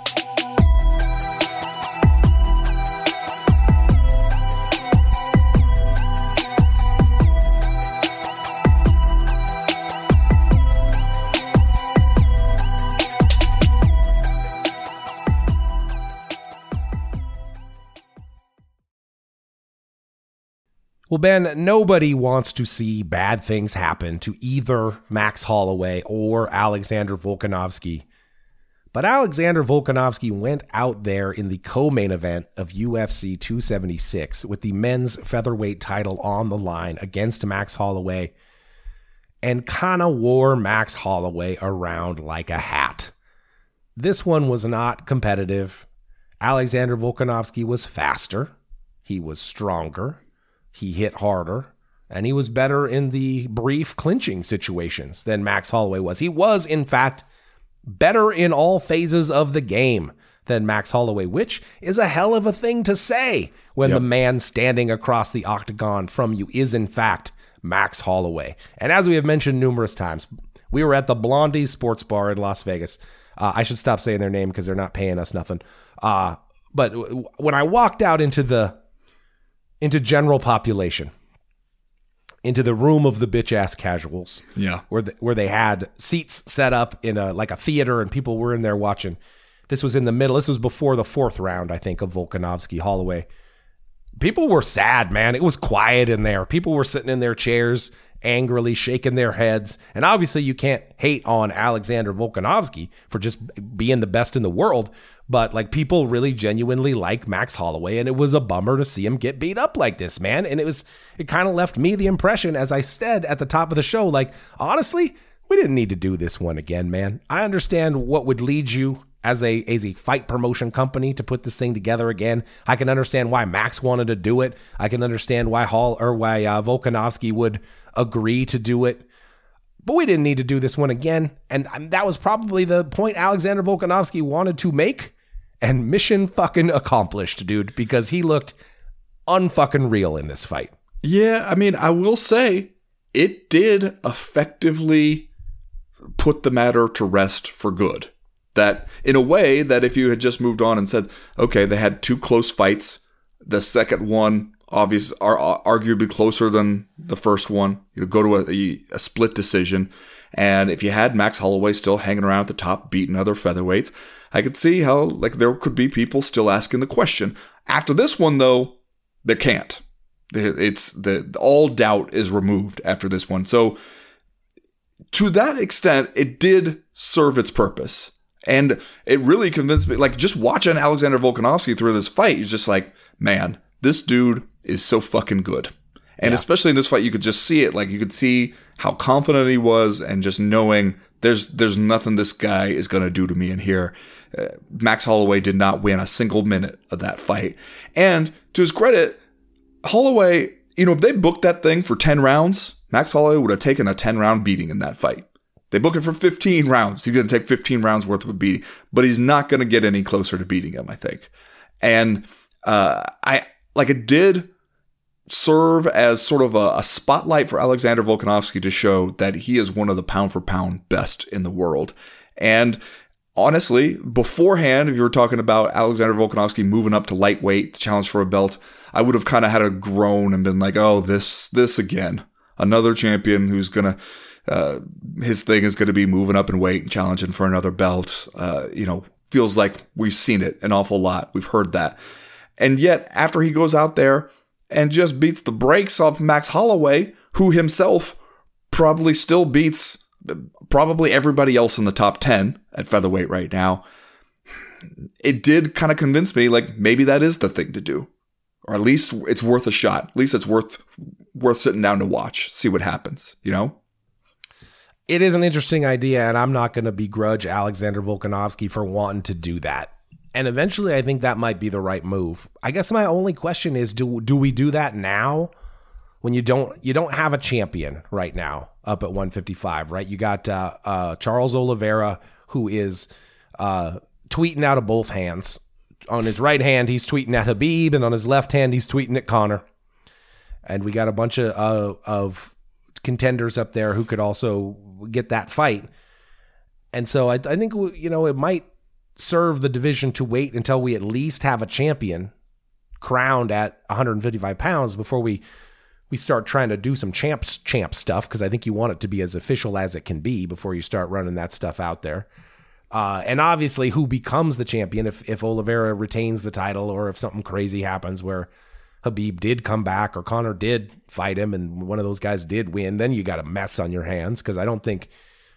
Well, Ben, nobody wants to see bad things happen to either Max Holloway or Alexander Volkanovski. But Alexander Volkanovski went out there in the co-main event of UFC 276 with the men's featherweight title on the line against Max Holloway and kind of wore Max Holloway around like a hat. This one was not competitive. Alexander Volkanovski was faster. He was stronger. He hit harder, and he was better in the brief clinching situations than Max Holloway was. He was, in fact, better in all phases of the game than Max Holloway, which is a hell of a thing to say when the man standing across the octagon from you is, in fact, Max Holloway. And as we have mentioned numerous times, We were at the Blondie Sports Bar in Las Vegas. I should stop saying their name because they're not paying us nothing. But when I walked out into general population, into the room of the bitch ass casuals, where they had seats set up in a theater and people were in there watching. This was in the middle. This was before the 4th round, I think, of Volkanovski Holloway. People were sad, man. It was quiet in there. People were sitting in their chairs, angrily shaking their heads. And obviously you can't hate on Alexander Volkanovski for just being the best in the world. But like, people really genuinely like Max Holloway, and it was a bummer to see him get beat up like this, man. And it kind of left me the impression, as I said at the top of the show, like, honestly, we didn't need to do this one again, man. I understand what would lead you as a fight promotion company to put this thing together again. I can understand why Max wanted to do it. I can understand why Volkanovski would agree to do it. But we didn't need to do this one again. And that was probably the point Alexander Volkanovski wanted to make. And mission fucking accomplished, dude, because he looked unfucking real in this fight. Yeah, I mean, I will say it did effectively put the matter to rest for good. That in a way that if you had just moved on and said, okay, they had 2 close fights, the second one obviously are arguably closer than the first one, go to a split decision. And if you had Max Holloway still hanging around at the top, beating other featherweights, I could see how like there could be people still asking the question. After this one, though, they can't. All doubt is removed after this one. So to that extent, it did serve its purpose. And it really convinced me, like, just watching Alexander Volkanovski through this fight, he's just like, man, this dude is so fucking good. And especially in this fight, you could just see it. Like, you could see how confident he was and just knowing there's nothing this guy is going to do to me in here. Max Holloway did not win a single minute of that fight. And to his credit, Holloway, if they booked that thing for 10 rounds, Max Holloway would have taken a 10-round beating in that fight. They book it for 15 rounds. He's going to take 15 rounds worth of a beating, but he's not going to get any closer to beating him, I think. And it did serve as sort of a spotlight for Alexander Volkanovski to show that he is one of the pound for pound best in the world. And honestly, beforehand, if you were talking about Alexander Volkanovski moving up to lightweight, the challenge for a belt, I would have kind of had a groan and been like, oh, this again. Another champion who's going to, his thing is going to be moving up in weight and challenging for another belt. Feels like we've seen it an awful lot. We've heard that. And yet, after he goes out there and just beats the brakes off Max Holloway, who himself probably still beats probably everybody else in the top 10 at featherweight right now, it did kind of convince me, like, maybe that is the thing to do. Or at least it's worth a shot. At least it's worth sitting down to watch, see what happens, It is an interesting idea, and I'm not going to begrudge Alexander Volkanovski for wanting to do that. And eventually, I think that might be the right move. I guess my only question is, do we do that now when you don't have a champion right now up at 155, right? You got Charles Oliveira, who is tweeting out of both hands. On his right hand, he's tweeting at Khabib, and on his left hand, he's tweeting at Conor. And we got a bunch of contenders up there who could also get that fight. And so I think, it might serve the division to wait until we at least have a champion crowned at 155 pounds before we start trying to do some champ stuff, because I think you want it to be as official as it can be before you start running that stuff out there. And obviously, who becomes the champion if Oliveira retains the title, or if something crazy happens where Khabib did come back or Conor did fight him and one of those guys did win, then you got a mess on your hands, because I don't think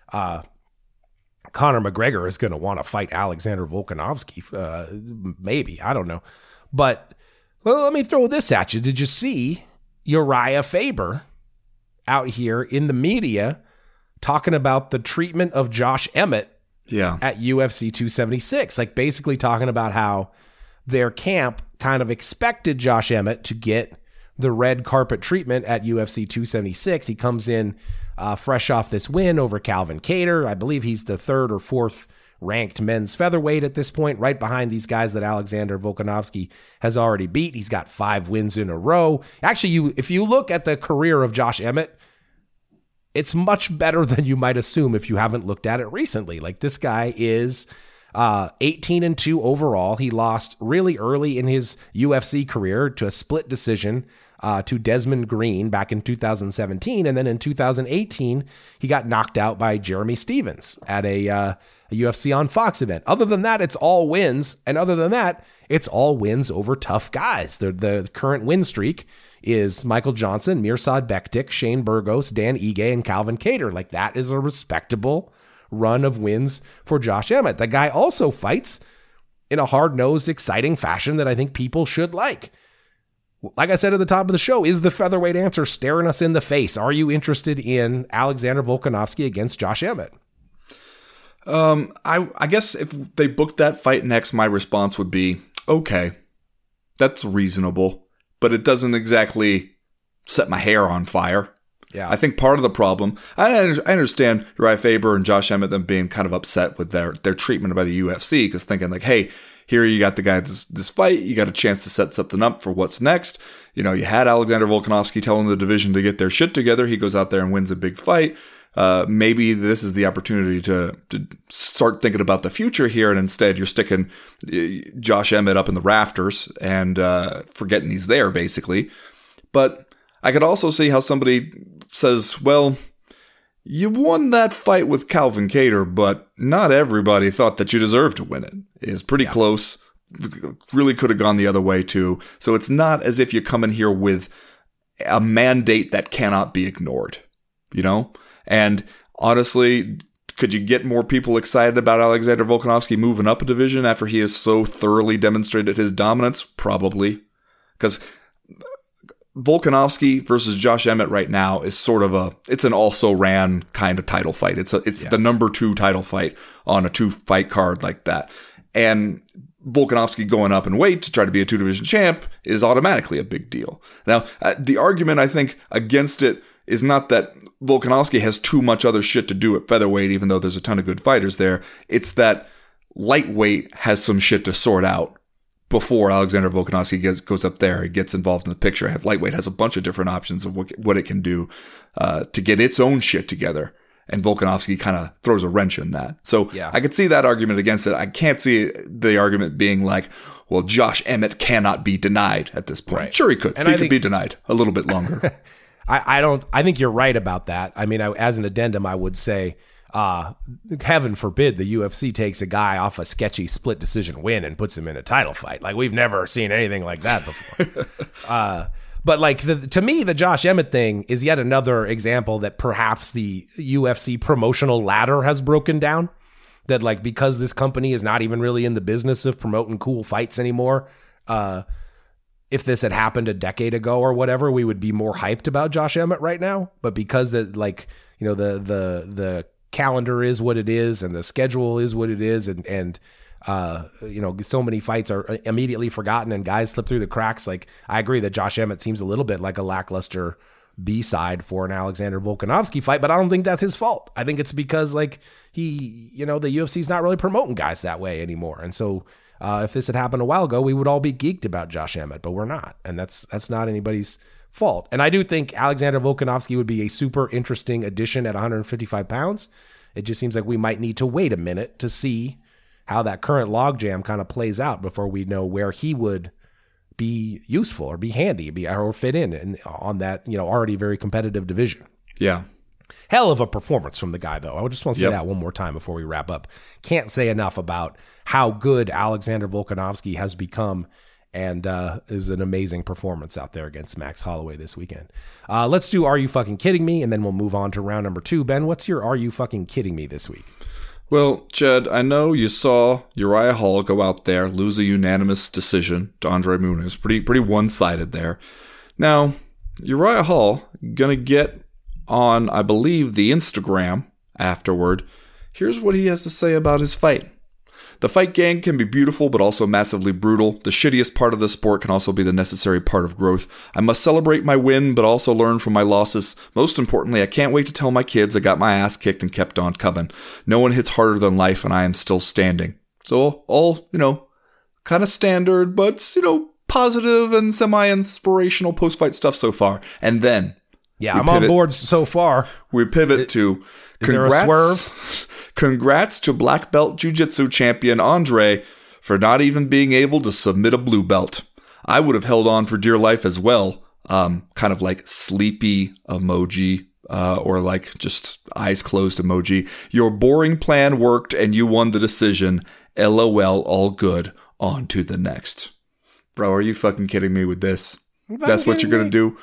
Conor McGregor is going to want to fight Alexander Volkanovski. Maybe, I don't know. But let me throw this at you. Did you see Uriah Faber out here in the media talking about the treatment of Josh Emmett at UFC 276? Like, basically talking about how their camp kind of expected Josh Emmett to get the red carpet treatment at UFC 276. He comes in fresh off this win over Calvin Kattar. I believe he's the 3rd or 4th ranked men's featherweight at this point, right behind these guys that Alexander Volkanovski has already beat. He's got 5 wins in a row. Actually, if you look at the career of Josh Emmett, it's much better than you might assume if you haven't looked at it recently. Like, this guy is 18-2 overall. He lost really early in his UFC career to a split decision to Desmond Green back in 2017. And then in 2018, he got knocked out by Jeremy Stevens at a UFC on Fox event. Other than that, it's all wins. And other than that, it's all wins over tough guys. The current win streak is Michael Johnson, Mirsad Bektic, Shane Burgos, Dan Ige, and Calvin Kattar. Like, that is a respectable run of wins for Josh Emmett. The guy also fights in a hard-nosed, exciting fashion that I think people should like. Like I said at the top of the show, is the featherweight answer staring us in the face? Are you interested in Alexander Volkanovski against Josh Emmett? I guess if they booked that fight next, my response would be, okay, that's reasonable, but it doesn't exactly set my hair on fire. Yeah, I think part of the problem, I understand Uriah Faber and Josh Emmett, them being kind of upset with their treatment by the UFC, because thinking like, hey, here you got the guy this fight, you got a chance to set something up for what's next. You know, you had Alexander Volkanovski telling the division to get their shit together. He goes out there and wins a big fight. Maybe this is the opportunity to start thinking about the future here, and instead you're sticking Josh Emmett up in the rafters and forgetting he's there, basically. But I could also see how somebody says, well, you won that fight with Calvin Kattar, but not everybody thought that you deserved to win it. It's pretty close. Really could have gone the other way, too. So it's not as if you come in here with a mandate that cannot be ignored, you know? And honestly, could you get more people excited about Alexander Volkanovski moving up a division after he has so thoroughly demonstrated his dominance? Probably. Because Volkanovski versus Josh Emmett right now is sort of it's an also-ran kind of title fight. It's the number 2 title fight on a 2-fight card like that. And Volkanovski going up in weight to try to be a 2-division champ is automatically a big deal. Now, the argument I think against it is not that Volkanovski has too much other shit to do at featherweight, even though there's a ton of good fighters there. It's that lightweight has some shit to sort out before Alexander Volkanovski goes up there and gets involved in the picture. Lightweight has a bunch of different options of what it can do to get its own shit together. And Volkanovski kind of throws a wrench in that. So I could see that argument against it. I can't see the argument being like, well, Josh Emmett cannot be denied at this point. Right. Sure, he could. And he could be denied a little bit longer. I think you're right about that. I mean, as an addendum, I would say, heaven forbid the UFC takes a guy off a sketchy split decision win and puts him in a title fight. Like, we've never seen anything like that before. But like, to me, the Josh Emmett thing is yet another example that perhaps the UFC promotional ladder has broken down. That, like, because this company is not even really in the business of promoting cool fights anymore, if this had happened a decade ago or whatever, we would be more hyped about Josh Emmett right now. But because the calendar is what it is and the schedule is what it is, and so many fights are immediately forgotten and guys slip through the cracks. Like, I agree that Josh Emmett seems a little bit like a lackluster B-side for an Alexander Volkanovski fight, but I don't think that's his fault. I think it's because, like, the UFC's not really promoting guys that way anymore. And so if this had happened a while ago, we would all be geeked about Josh Emmett, but we're not. And that's not anybody's fault. And I do think Alexander Volkanovski would be a super interesting addition at 155 pounds. It just seems like we might need to wait a minute to see how that current logjam kind of plays out before we know where he would be useful or be handy or fit in on that, already very competitive division. Yeah. Hell of a performance from the guy, though. I just want to say that one more time before we wrap up. Can't say enough about how good Alexander Volkanovski has become. And it was an amazing performance out there against Max Holloway this weekend. Let's do Are You Fucking Kidding Me? And then we'll move on to round number 2. Ben, what's your Are You Fucking Kidding Me this week? Well, Jed, I know you saw Uriah Hall go out there, lose a unanimous decision to Andre Muniz. Pretty one-sided there. Now, Uriah Hall going to get on, I believe, the Instagram afterward. Here's what he has to say about his fight. The fight gang can be beautiful, but also massively brutal. The shittiest part of the sport can also be the necessary part of growth. I must celebrate my win, but also learn from my losses. Most importantly, I can't wait to tell my kids I got my ass kicked and kept on coming. No one hits harder than life, and I am still standing. So all, kind of standard, but, positive and semi-inspirational post-fight stuff so far. And then Yeah, I'm on board so far. We pivot to congrats to black belt jiu-jitsu champion Andre for not even being able to submit a blue belt. I would have held on for dear life as well. Kind of like sleepy emoji, or like just eyes closed emoji. Your boring plan worked and you won the decision. LOL, all good. On to the next. Bro, are you fucking kidding me with this? That's what you're going to do?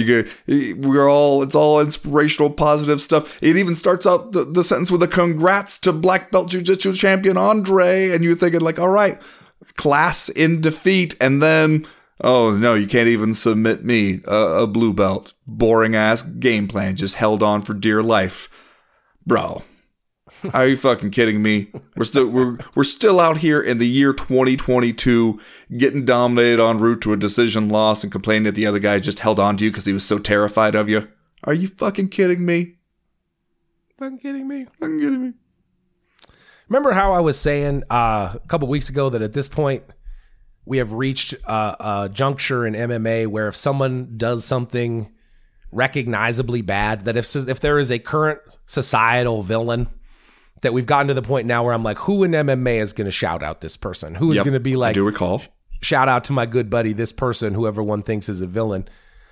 It's all inspirational, positive stuff. It even starts out the sentence with a congrats to black belt jiu-jitsu champion Andre. And you're thinking like, all right, class in defeat. And then, oh no, you can't even submit me a blue belt. Boring ass game plan. Just held on for dear life. Bro, are you fucking kidding me? We're still out here in the year 2022 getting dominated en route to a decision loss and complaining that the other guy just held on to you because he was so terrified of you. Are you fucking kidding me? Fucking kidding me? Fucking kidding me? Remember how I was saying a couple weeks ago that at this point we have reached a juncture in MMA where if someone does something recognizably bad, that if there is a current societal villain, that we've gotten to the point now where I'm like, who in MMA is going to shout out this person? Who is going to be like, I do recall. Shout out to my good buddy, this person, whoever one thinks is a villain.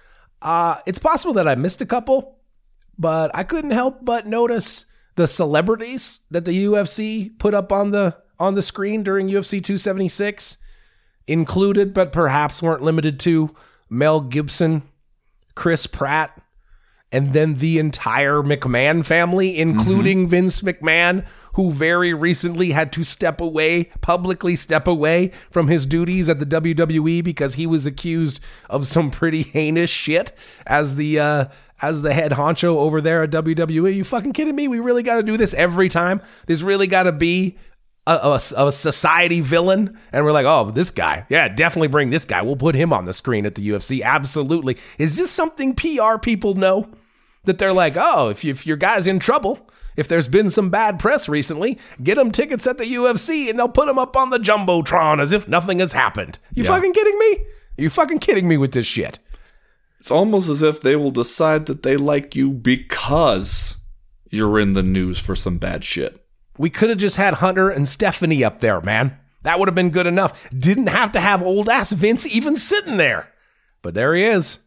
It's possible that I missed a couple, but I couldn't help but notice the celebrities that the UFC put up on the screen during UFC 276, included, but perhaps weren't limited to, Mel Gibson, Chris Pratt, and then the entire McMahon family, including Vince McMahon, who very recently had to publicly step away from his duties at the WWE because he was accused of some pretty heinous shit as the head honcho over there at WWE. You fucking kidding me? We really got to do this every time? There's really got to be a society villain, and we're like, oh, this guy, yeah, definitely bring this guy. We'll put him on the screen at the UFC. Absolutely. Is this something PR people know? That they're like, oh, if your guy's in trouble, if there's been some bad press recently, get him tickets at the UFC and they'll put him up on the Jumbotron as if nothing has happened. You fucking kidding me? Are you fucking kidding me with this shit? It's almost as if they will decide that they like you because you're in the news for some bad shit. We could have just had Hunter and Stephanie up there, man. That would have been good enough. Didn't have to have old ass Vince even sitting there. But there he is.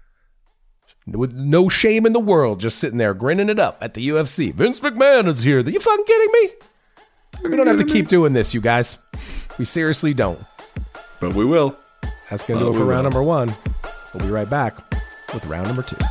With no shame in the world, just sitting there grinning it up at the UFC. Vince McMahon is here. Are you fucking kidding me? We don't have to keep doing this, you guys. We seriously don't. But we will. That's going to do it for round number 1. We'll be right back with round number 2.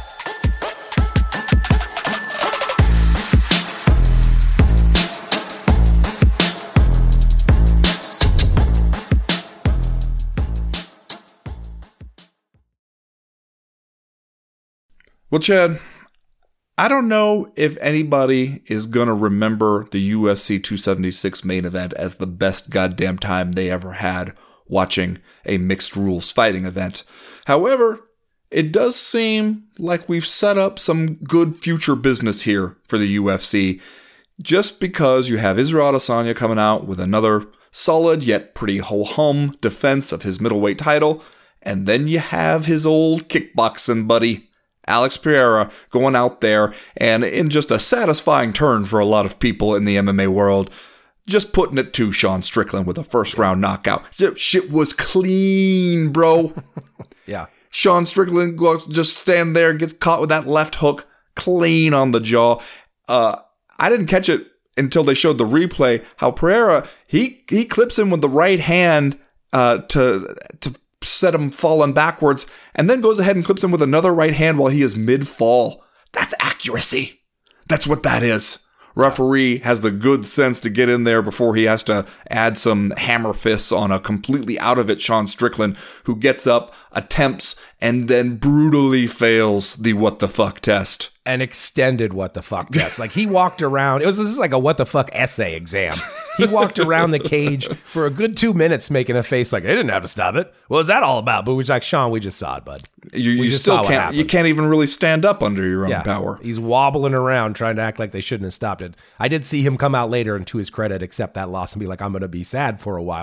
Well, Chad, I don't know if anybody is going to remember the UFC 276 main event as the best goddamn time they ever had watching a mixed rules fighting event. However, it does seem like we've set up some good future business here for the UFC, just because you have Israel Adesanya coming out with another solid yet pretty ho-hum defense of his middleweight title, and then you have his old kickboxing buddy, Alex Pereira, going out there and in just a satisfying turn for a lot of people in the MMA world, just putting it to Sean Strickland with a first-round knockout. Shit was clean, bro. Yeah. Sean Strickland just stand there, gets caught with that left hook, clean on the jaw. I didn't catch it until they showed the replay, how Pereira, he clips him with the right hand to set him falling backwards, and then goes ahead and clips him with another right hand while he is mid-fall. That's accuracy. That's what that is. Referee has the good sense to get in there before he has to add some hammer fists on a completely out of it Sean Strickland, who gets up, attempts, and then brutally fails the what the fuck test. An extended what the fuck test. Like, he walked around. This is like a what the fuck essay exam. He walked around the cage for a good 2 minutes making a face like, they didn't have to stop it. What was that all about? But we're like, Sean, we just saw it, bud. You still can't. You can't even really stand up under your own power. He's wobbling around trying to act like they shouldn't have stopped it. I did see him come out later and, to his credit, accept that loss and be like, I'm going to be sad for a while.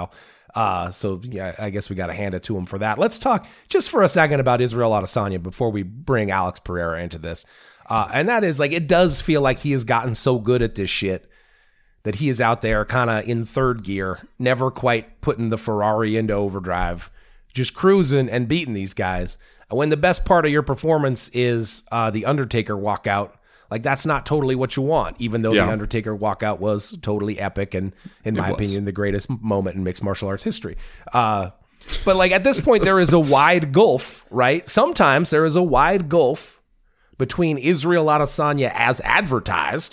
So yeah, I guess we got to hand it to him for that. Let's talk just for a second about Israel Adesanya before we bring Alex Pereira into this. And that is like, it does feel like he has gotten so good at this shit that he is out there kind of in third gear, never quite putting the Ferrari into overdrive, just cruising and beating these guys. And when the best part of your performance is the Undertaker walkout, like that's not totally what you want, even though the Undertaker walkout was totally epic and, in my opinion, the greatest moment in mixed martial arts history. But like at this point, there is a wide gulf, right? Sometimes there is a wide gulf between Israel Adesanya as advertised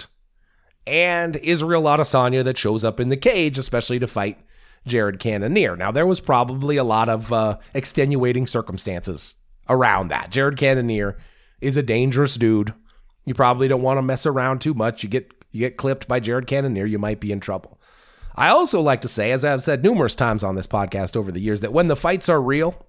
and Israel Adesanya that shows up in the cage, especially to fight Jared Cannonier. Now, there was probably a lot of extenuating circumstances around that. Jared Cannonier is a dangerous dude. You probably don't want to mess around too much. You get clipped by Jared Cannonier, you might be in trouble. I also like to say, as I've said numerous times on this podcast over the years, that when the fights are real,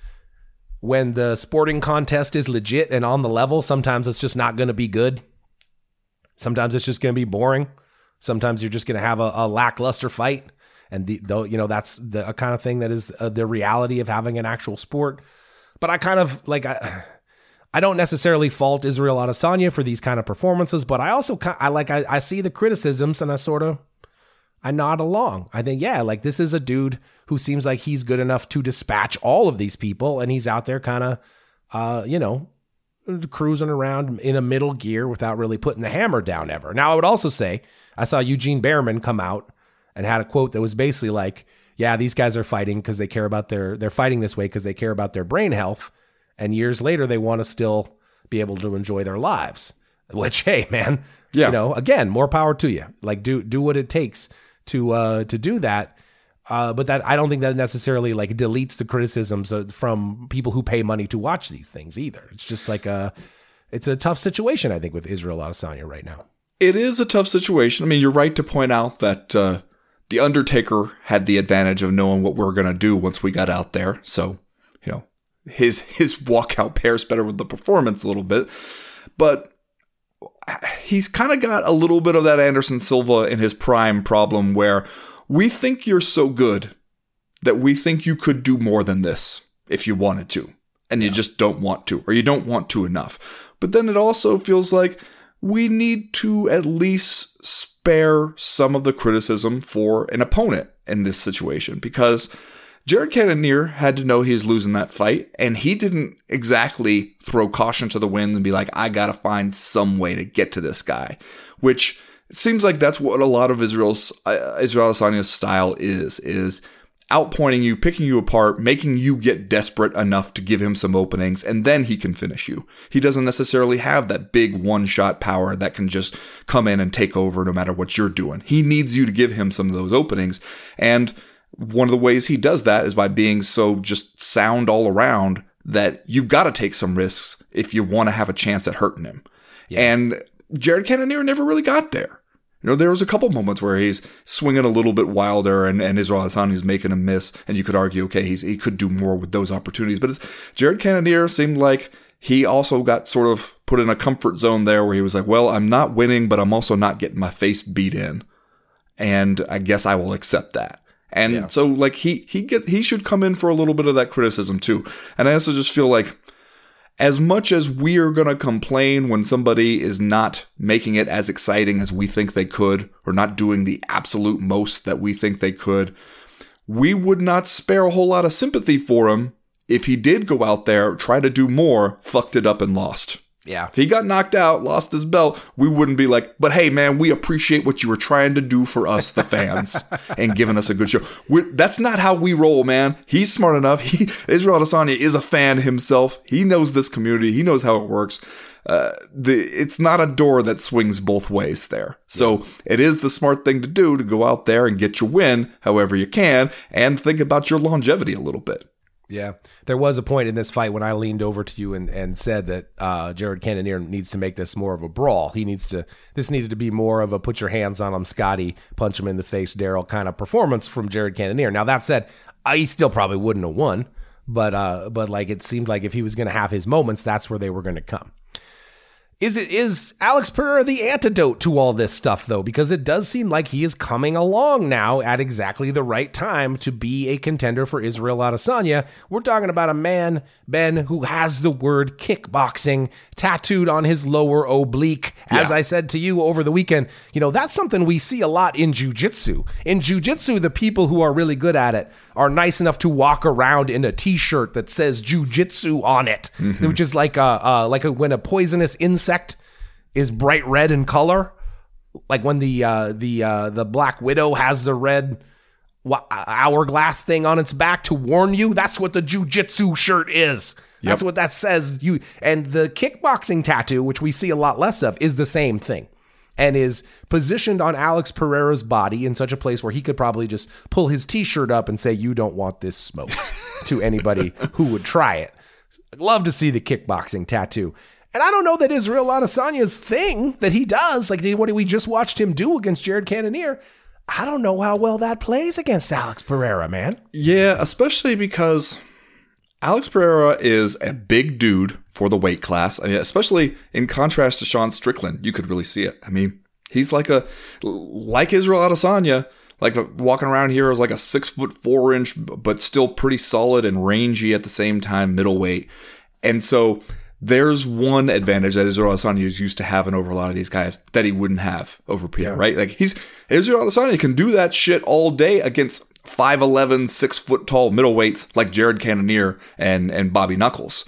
when the sporting contest is legit and on the level, sometimes it's just not going to be good. Sometimes it's just going to be boring. Sometimes you're just going to have a lackluster fight. And that's the kind of thing that is the reality of having an actual sport. But I kind of like, I don't necessarily fault Israel Adesanya for these kind of performances, but I also, I see the criticisms and I nod along. I think, yeah, like this is a dude who seems like he's good enough to dispatch all of these people. And he's out there kind of, cruising around in a middle gear without really putting the hammer down ever. Now, I would also say I saw Eugene Behrman come out and had a quote that was basically like, yeah, these guys are fighting because they care about they're fighting this way because they care about their brain health. And years later, they want to still be able to enjoy their lives, which, hey, man, again, more power to you. Like do what it takes to do that. But that I don't think that necessarily like deletes the criticisms from people who pay money to watch these things either. It's just like it's a tough situation, I think, with Israel Adesanya right now. It is a tough situation. I mean, you're right to point out that the Undertaker had the advantage of knowing what we were going to do once we got out there. So, his walkout pairs better with the performance a little bit. But he's kind of got a little bit of that Anderson Silva in his prime problem where we think you're so good that we think you could do more than this if you wanted to, and you just don't want to, or you don't want to enough. But then it also feels like we need to at least spare some of the criticism for an opponent in this situation, because Jared Cannonier had to know he was losing that fight, and he didn't exactly throw caution to the wind and be like, I got to find some way to get to this guy, which it seems like that's what a lot of Israel Adesanya's style is outpointing you, picking you apart, making you get desperate enough to give him some openings, and then he can finish you. He doesn't necessarily have that big one-shot power that can just come in and take over no matter what you're doing. He needs you to give him some of those openings, and one of the ways he does that is by being so just sound all around that you've got to take some risks if you want to have a chance at hurting him. Yeah. And Jared Cannonier never really got there. There was a couple moments where he's swinging a little bit wilder and Israel Adesanya's making a miss, and you could argue, okay, he could do more with those opportunities. But Jared Cannonier seemed like he also got sort of put in a comfort zone there where he was like, well, I'm not winning, but I'm also not getting my face beat in. And I guess I will accept that. And so like he should come in for a little bit of that criticism too. And I also just feel like as much as we are going to complain when somebody is not making it as exciting as we think they could, or not doing the absolute most that we think they could, we would not spare a whole lot of sympathy for him if he did go out there, try to do more, fucked it up and lost. Yeah. If he got knocked out, lost his belt, we wouldn't be like, but hey, man, we appreciate what you were trying to do for us, the fans, and giving us a good show. That's not how we roll, man. He's smart enough. Israel Adesanya is a fan himself. He knows this community. He knows how it works. It's not a door that swings both ways there. So it is the smart thing to do to go out there and get your win however you can and think about your longevity a little bit. Yeah, there was a point in this fight when I leaned over to you and said that Jared Cannonier needs to make this more of a brawl. This needed to be more of a put your hands on him, Scotty, punch him in the face, Daryl kind of performance from Jared Cannonier. Now that said, he still probably wouldn't have won, but like it seemed like if he was going to have his moments, that's where they were going to come. Is Alex Pereira the antidote to all this stuff, though? Because it does seem like he is coming along now at exactly the right time to be a contender for Israel Adesanya. We're talking about a man, Ben, who has the word kickboxing tattooed on his lower oblique. As I said to you over the weekend, that's something we see a lot in jiu-jitsu. In jiu-jitsu, the people who are really good at it are nice enough to walk around in a t-shirt that says jiu-jitsu on it, which is like when a poisonous insect is bright red in color, like when the Black Widow has the red hourglass thing on its back to warn you. That's what the jiu-jitsu shirt is. That's what that says. And the kickboxing tattoo, which we see a lot less of, is the same thing, and is positioned on Alex Pereira's body in such a place where he could probably just pull his t-shirt up and say, "You don't want this smoke," to anybody who would try it. Love to see the kickboxing tattoo. And I don't know that Israel Adesanya's thing that he does, like what we just watched him do against Jared Cannonier, I don't know how well that plays against Alex Pereira, man. Yeah, especially because Alex Pereira is a big dude for the weight class. I mean, especially in contrast to Sean Strickland, you could really see it. I mean, he's like Israel Adesanya, like walking around here as like a 6'4", but still pretty solid and rangy at the same time, middleweight. And so there's one advantage that Israel Adesanya is used to having over a lot of these guys that he wouldn't have over Pierre, right? Like Israel Adesanya can do that shit all day against 5'11", 6 foot tall middleweights like Jared Cannonier and Bobby Knuckles.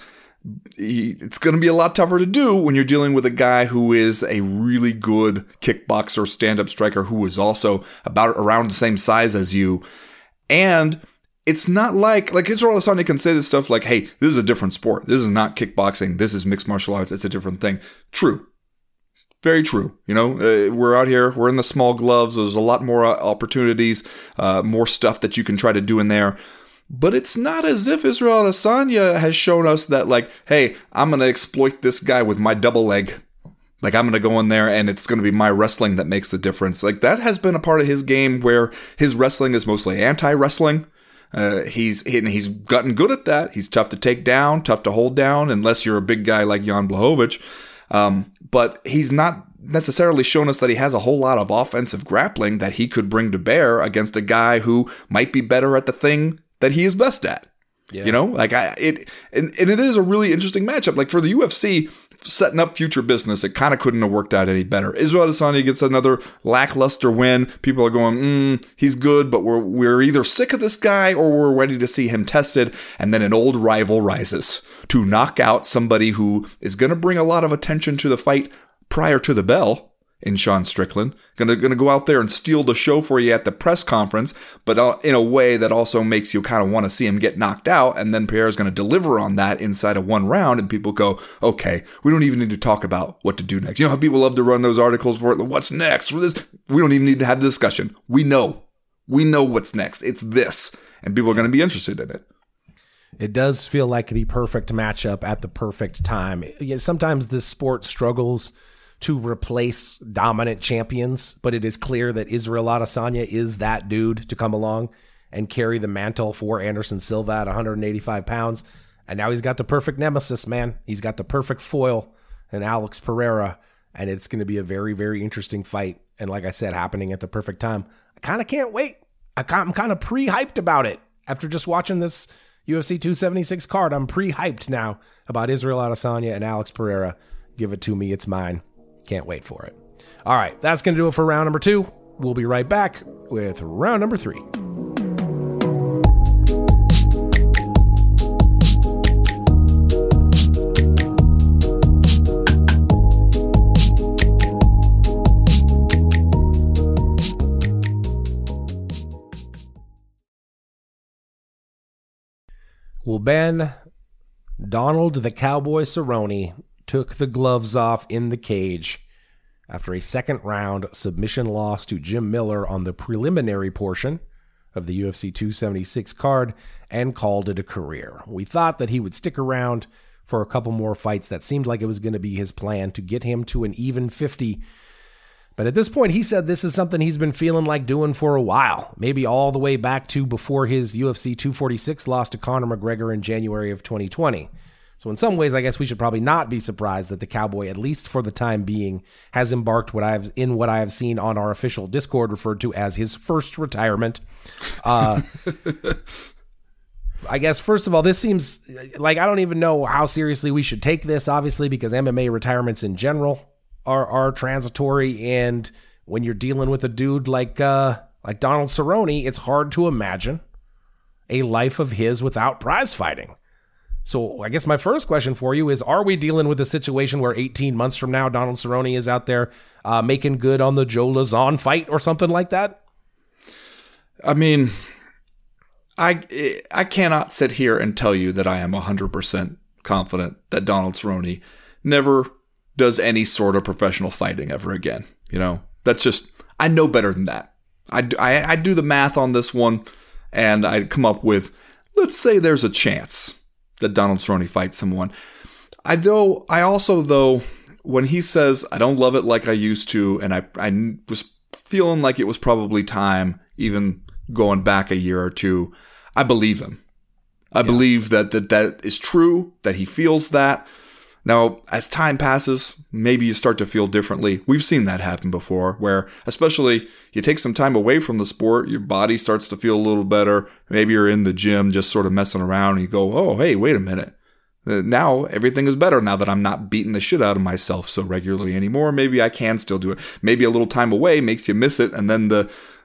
It's going to be a lot tougher to do when you're dealing with a guy who is a really good kickboxer, stand-up striker, who is also around the same size as you. And it's not like Israel Adesanya can say this stuff like, "Hey, this is a different sport. This is not kickboxing. This is mixed martial arts. It's a different thing." True. Very true. We're out here. We're in the small gloves. There's a lot more opportunities, more stuff that you can try to do in there. But it's not as if Israel Adesanya has shown us that, like, "Hey, I'm going to exploit this guy with my double leg. Like, I'm going to go in there and it's going to be my wrestling that makes the difference." Like, that has been a part of his game where his wrestling is mostly anti-wrestling. He's gotten good at that. He's tough to take down, tough to hold down, unless you're a big guy like Jan Blachowicz. But he's not necessarily shown us that he has a whole lot of offensive grappling that he could bring to bear against a guy who might be better at the thing that he is best at. Yeah. It is a really interesting matchup. Like, for the UFC setting up future business, it kind of couldn't have worked out any better. Israel Adesanya gets another lackluster win. People are going, he's good, but we're either sick of this guy or we're ready to see him tested. And then an old rival rises to knock out somebody who is going to bring a lot of attention to the fight prior to the bell. In Sean Strickland, gonna go out there and steal the show for you at the press conference, but in a way that also makes you kind of want to see him get knocked out, and then Pierre's going to deliver on that inside of one round, and people go, "Okay, we don't even need to talk about what to do next." You know how people love to run those articles for it? What's next? We don't even need to have a discussion. We know what's next. It's this, and people are going to be interested in it. It does feel like the perfect matchup at the perfect time. Sometimes this sport struggles to replace dominant champions, but it is clear that Israel Adesanya is that dude to come along and carry the mantle for Anderson Silva at 185 pounds. And now he's got the perfect nemesis, man. He's got the perfect foil in Alex Pereira, and it's going to be a very, very interesting fight. And like I said, happening at the perfect time. I kind of can't wait. I'm kind of pre-hyped about it. After just watching this UFC 276 card, I'm pre-hyped now about Israel Adesanya and Alex Pereira. Give it to me. It's mine. Can't wait for it. All right, that's going to do it for round number 2. We'll be right back with round number 3. Well, Ben, Donald the Cowboy Cerrone took the gloves off in the cage after a second round submission loss to Jim Miller on the preliminary portion of the UFC 276 card and called it a career. We thought that he would stick around for a couple more fights. That seemed like it was going to be his plan to get him to an even 50. But at this point, he said this is something he's been feeling like doing for a while, maybe all the way back to before his UFC 246 loss to Conor McGregor in January of 2020. So in some ways, I guess we should probably not be surprised that the Cowboy, at least for the time being, has embarked what I have seen on our official Discord referred to as his first retirement. I guess, first of all, this seems like I don't even know how seriously we should take this, obviously, because MMA retirements in general are transitory. And when you're dealing with a dude like Donald Cerrone, it's hard to imagine a life of his without prize fighting. So I guess my first question for you is, are we dealing with a situation where 18 months from now, Donald Cerrone is out there making good on the Joe Lauzon fight or something like that? I mean, I cannot sit here and tell you that I am 100% confident that Donald Cerrone never does any sort of professional fighting ever again. You know, that's just, I know better than that. I do the math on this one, and I come up with, let's say there's a chance that Donald Cerrone fights someone. I also, when he says, I don't love it like I used to, and I was feeling like it was probably time, even going back a year or two, I believe him. I believe that is true, that he feels that. Now, as time passes, maybe you start to feel differently. We've seen that happen before, where especially you take some time away from the sport, your body starts to feel a little better. Maybe you're in the gym just sort of messing around and you go, oh, hey, wait a minute. Now everything is better now that I'm not beating the shit out of myself so regularly anymore. Maybe I can still do it. Maybe a little time away makes you miss it, and then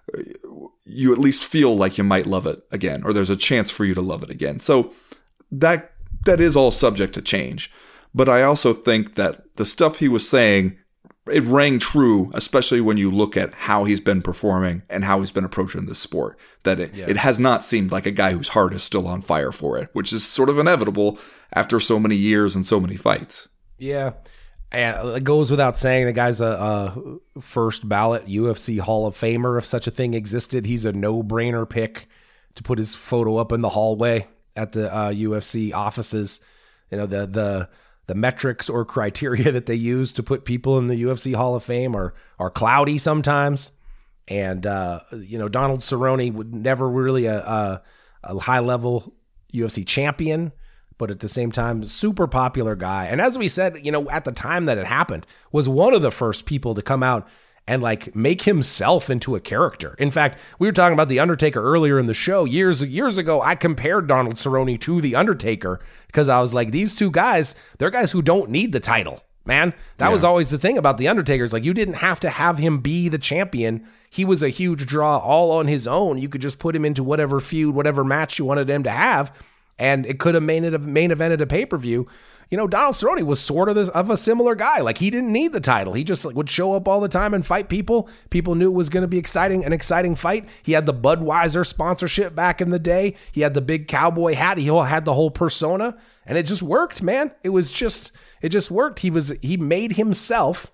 you at least feel like you might love it again, or there's a chance for you to love it again. So that is all subject to change. But I also think that the stuff he was saying, it rang true, especially when you look at how he's been performing and how he's been approaching this sport. That it has not seemed like a guy whose heart is still on fire for it, which is sort of inevitable after so many years and so many fights. Yeah. And it goes without saying, the guy's a first ballot UFC Hall of Famer, if such a thing existed. He's a no-brainer pick to put his photo up in the hallway at the UFC offices. You know, the metrics or criteria that they use to put people in the UFC Hall of Fame are cloudy sometimes. And, Donald Cerrone would never really a high-level UFC champion, but at the same time, super popular guy. And as we said, at the time that it happened, was one of the first people to come out and make himself into a character. In fact, we were talking about The Undertaker earlier in the show. Years ago, I compared Donald Cerrone to The Undertaker because I was like, these two guys, they're guys who don't need the title, man. That was always the thing about The Undertaker. Like, you didn't have to have him be the champion. He was a huge draw all on his own. You could just put him into whatever feud, whatever match you wanted him to have, and it could have main evented a pay-per-view. Donald Cerrone was sort of a similar guy. Like, he didn't need the title. He just would show up all the time and fight people. People knew it was going to be an exciting fight. He had the Budweiser sponsorship back in the day. He had the big cowboy hat. He had the whole persona, and it just worked, man. It just worked. He made himself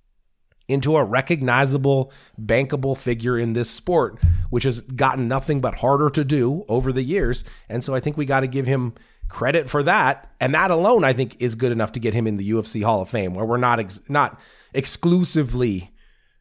into a recognizable, bankable figure in this sport, which has gotten nothing but harder to do over the years. And so I think we got to give him credit for that. And that alone, I think, is good enough to get him in the UFC Hall of Fame, where we're not exclusively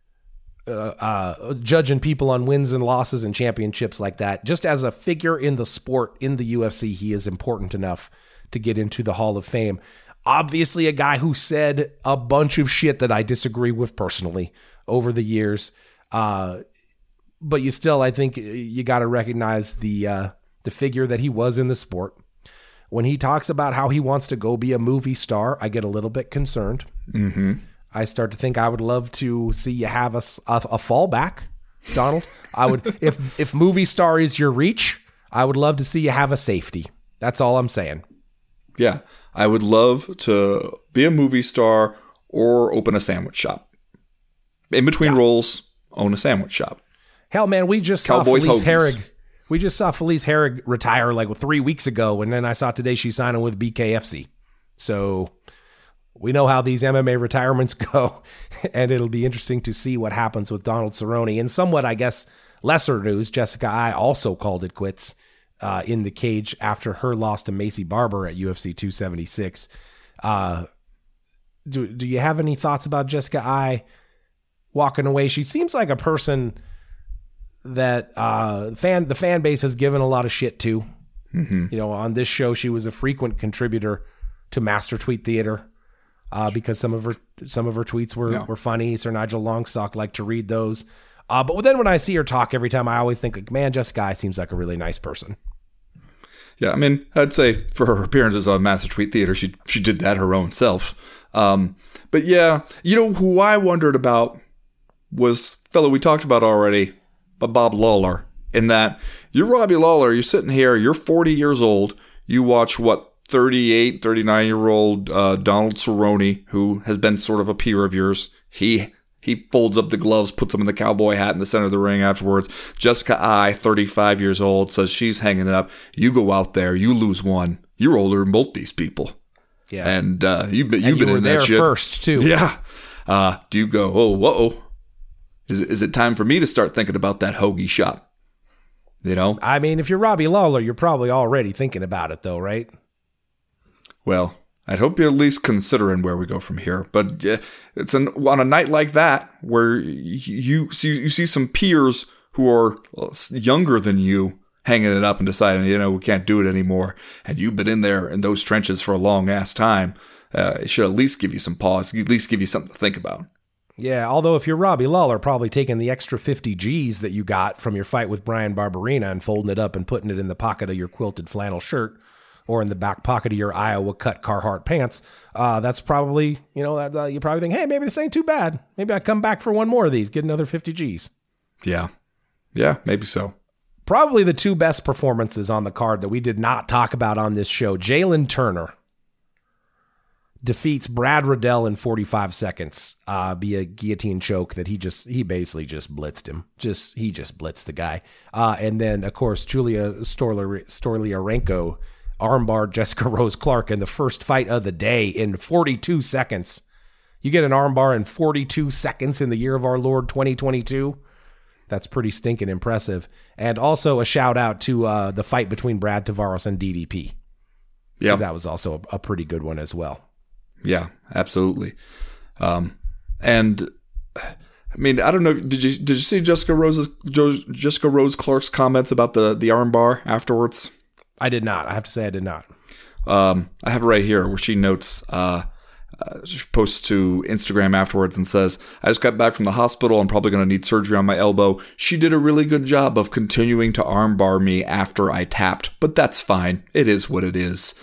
judging people on wins and losses and championships like that. Just as a figure in the sport, in the UFC, he is important enough to get into the Hall of Fame. Obviously, a guy who said a bunch of shit that I disagree with personally over the years. But you still, I think you got to recognize the figure that he was in the sport. When he talks about how he wants to go be a movie star, I get a little bit concerned. Mm-hmm. I start to think I would love to see you have a fallback, Donald. I would, if movie star is your reach, I would love to see you have a safety. That's all I'm saying. Yeah, I would love to be a movie star or open a sandwich shop. In between roles, own a sandwich shop. Hell, man, we just saw Cowboys Felice Hoagies. Herrig. We just saw Felice Herrig retire 3 weeks ago, and then I saw today she's signing with BKFC. So we know how these MMA retirements go, and it'll be interesting to see what happens with Donald Cerrone. In somewhat, I guess, lesser news, Jessica Eye also called it quits in the cage after her loss to Macy Barber at UFC 276. Do you have any thoughts about Jessica Eye walking away? She seems like a person that the fan base has given a lot of shit to. Mm-hmm. On this show, she was a frequent contributor to Master Tweet Theater because some of her tweets were funny. Sir Nigel Longstock liked to read those. But then when I see her talk every time, I always think, like, man, Jessica Eye seems like a really nice person. Yeah, I mean, I'd say for her appearances on Master Tweet Theater, she did that her own self. But yeah, you know who I wondered about was fellow we talked about already, but Bob Lawler. In that, you're Robbie Lawler, you're sitting here, you're 40 years old, you watch 38, 39-year-old Donald Cerrone, who has been sort of a peer of yours. He folds up the gloves, puts them in the cowboy hat in the center of the ring afterwards. Jessica Eye, 35 years old, says she's hanging it up. You go out there, you lose one. You're older than both these people. Yeah. And you've been in there that shit first, too. Yeah. Do you go, whoa. Is it time for me to start thinking about that hoagie shop? You know? I mean, if you're Robbie Lawler, you're probably already thinking about it, though, right? Well, I'd hope you're at least considering where we go from here. But it's on a night like that where you see some peers who are younger than you hanging it up and deciding, we can't do it anymore. And you've been in there in those trenches for a long ass time. It should at least give you some pause, at least give you something to think about. Yeah, although if you're Robbie Lawler, probably taking the extra 50 G's that you got from your fight with Brian Barberina and folding it up and putting it in the pocket of your quilted flannel shirt or in the back pocket of your Iowa cut Carhartt pants, that's probably, you probably think, hey, maybe this ain't too bad. Maybe I come back for one more of these, get another 50 G's. Yeah, maybe so. Probably the two best performances on the card that we did not talk about on this show. Jalen Turner defeats Brad Riddell in 45 seconds via guillotine choke that he basically just blitzed him. He just blitzed the guy. And then, of course, Julia Stoliarenko armbarred Jessica Rose Clark in the first fight of the day in 42 seconds. You get an armbar in 42 seconds in the year of our Lord 2022. That's pretty stinking impressive. And also a shout out to the fight between Brad Tavares and DDP. Yeah, that was also a pretty good one as well. Yeah, absolutely. And I mean, I don't know. Did you see Jessica Rose Clark's comments about the armbar afterwards? I did not. I have to say I did not. I have it right here where she notes. She posts to Instagram afterwards and says, "I just got back from the hospital. I'm probably going to need surgery on my elbow. She did a really good job of continuing to armbar me after I tapped, but that's fine. It is what it is."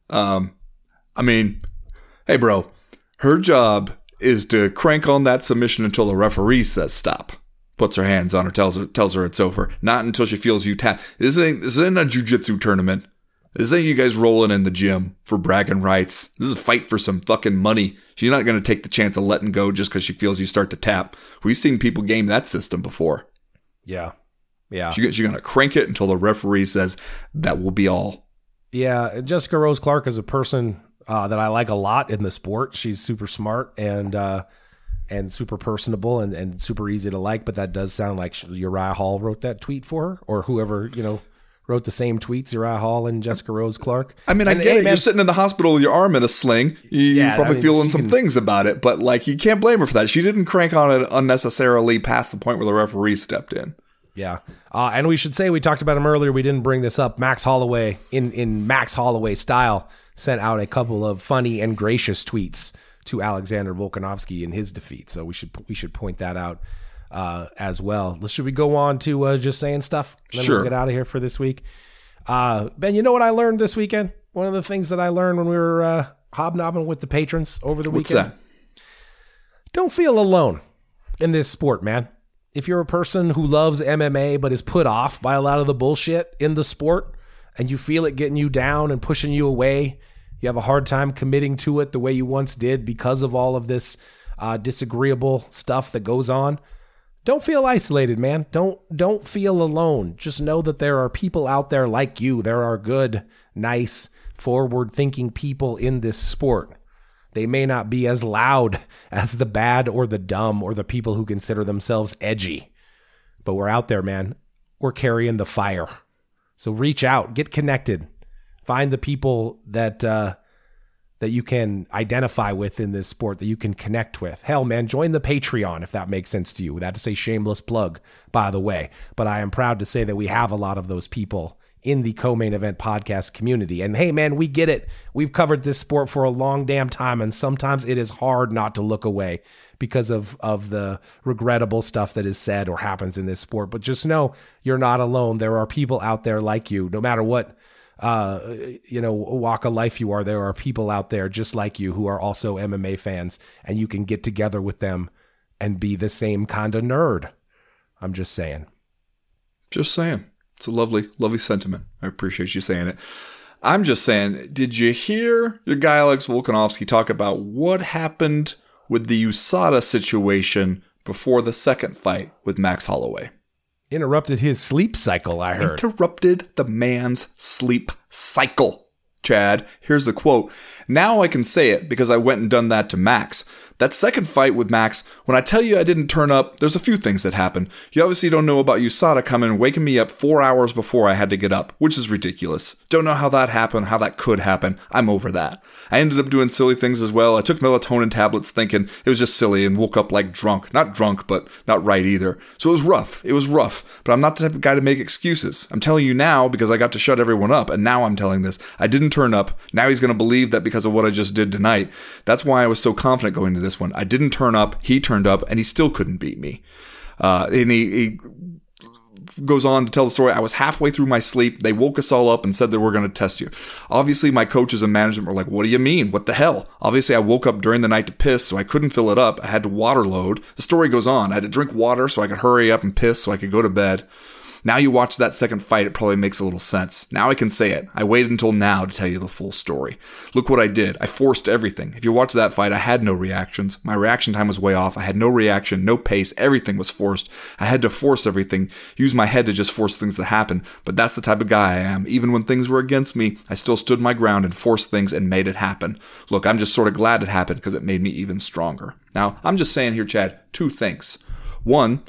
I mean, hey, bro, her job is to crank on that submission until the referee says stop. Puts her hands on her, tells her it's over. Not until she feels you tap. This ain't a jiu-jitsu tournament. This ain't you guys rolling in the gym for bragging rights. This is a fight for some fucking money. She's not going to take the chance of letting go just because she feels you start to tap. We've seen people game that system before. Yeah. She's going to crank it until the referee says that will be all. Yeah, Jessica Rose Clark is a person that I like a lot in the sport. She's super smart and super personable and super easy to like, but that does sound like Uriah Hall wrote that tweet for her, or whoever, wrote the same tweets, Uriah Hall and Jessica Rose Clark. I mean, I get it. You're sitting in the hospital with your arm in a sling. You're probably feeling some things about it, but you can't blame her for that. She didn't crank on it unnecessarily past the point where the referee stepped in. Yeah. And we should say, we talked about him earlier. We didn't bring this up. Max Holloway, in Max Holloway style, sent out a couple of funny and gracious tweets to Alexander Volkanovski in his defeat. So we should point that out as well. Should we go on to just saying stuff? Then sure. We'll get out of here for this week. Ben, you know what I learned this weekend? One of the things that I learned when we were hobnobbing with the patrons over the weekend. What's that? Don't feel alone in this sport, man. If you're a person who loves MMA but is put off by a lot of the bullshit in the sport and you feel it getting you down and pushing you away, you have a hard time committing to it the way you once did because of all of this disagreeable stuff that goes on, don't feel isolated, man. Don't feel alone. Just know that there are people out there like you. There are good, nice, forward-thinking people in this sport. They may not be as loud as the bad or the dumb or the people who consider themselves edgy, but we're out there, man. We're carrying the fire. So reach out, get connected, find the people that you can identify with in this sport, that you can connect with. Hell, man, join the Patreon if that makes sense to you. That's a shameless plug, by the way. But I am proud to say that we have a lot of those people in the Co-Main Event podcast community. And hey, man, we get it. We've covered this sport for a long damn time, and sometimes it is hard not to look away because of the regrettable stuff that is said or happens in this sport. But just know you're not alone. There are people out there like you, no matter what walk of life you are. There are people out there just like you who are also MMA fans, and you can get together with them and be the same kind of nerd. I'm just saying. Just saying. It's a lovely, lovely sentiment. I appreciate you saying it. I'm just saying, did you hear your guy Alex Volkanovski talk about what happened with the USADA situation before the second fight with Max Holloway? Interrupted his sleep cycle, I heard. Interrupted the man's sleep cycle. Chad, here's the quote. Now I can say it because I went and done that to Max. That second fight with Max, when I tell you I didn't turn up, there's a few things that happened. You obviously don't know about USADA coming and waking me up 4 hours before I had to get up, which is ridiculous. Don't know how that happened, how that could happen. I'm over that. I ended up doing silly things as well. I took melatonin tablets thinking it was just silly and woke up like drunk. Not drunk, but not right either. So it was rough. It was rough. But I'm not the type of guy to make excuses. I'm telling you now because I got to shut everyone up, and now I'm telling this. I didn't turn up. Now he's going to believe that because of what I just did tonight. That's why I was so confident going into this one. I didn't turn up. He turned up, and he still couldn't beat me. And he goes on to tell the story. I was halfway through my sleep. They woke us all up and said they were going to test you. Obviously, my coaches and management were like, what do you mean? What the hell? Obviously, I woke up during the night to piss, so I couldn't fill it up. I had to water load. The story goes on. I had to drink water so I could hurry up and piss so I could go to bed. Now you watch that second fight, it probably makes a little sense. Now I can say it. I waited until now to tell you the full story. Look what I did. I forced everything. If you watch that fight, I had no reactions. My reaction time was way off. I had no reaction, no pace. Everything was forced. I had to force everything, use my head to just force things to happen. But that's the type of guy I am. Even when things were against me, I still stood my ground and forced things and made it happen. Look, I'm just sort of glad it happened because it made me even stronger. Now, I'm just saying here, Chad, two things. One,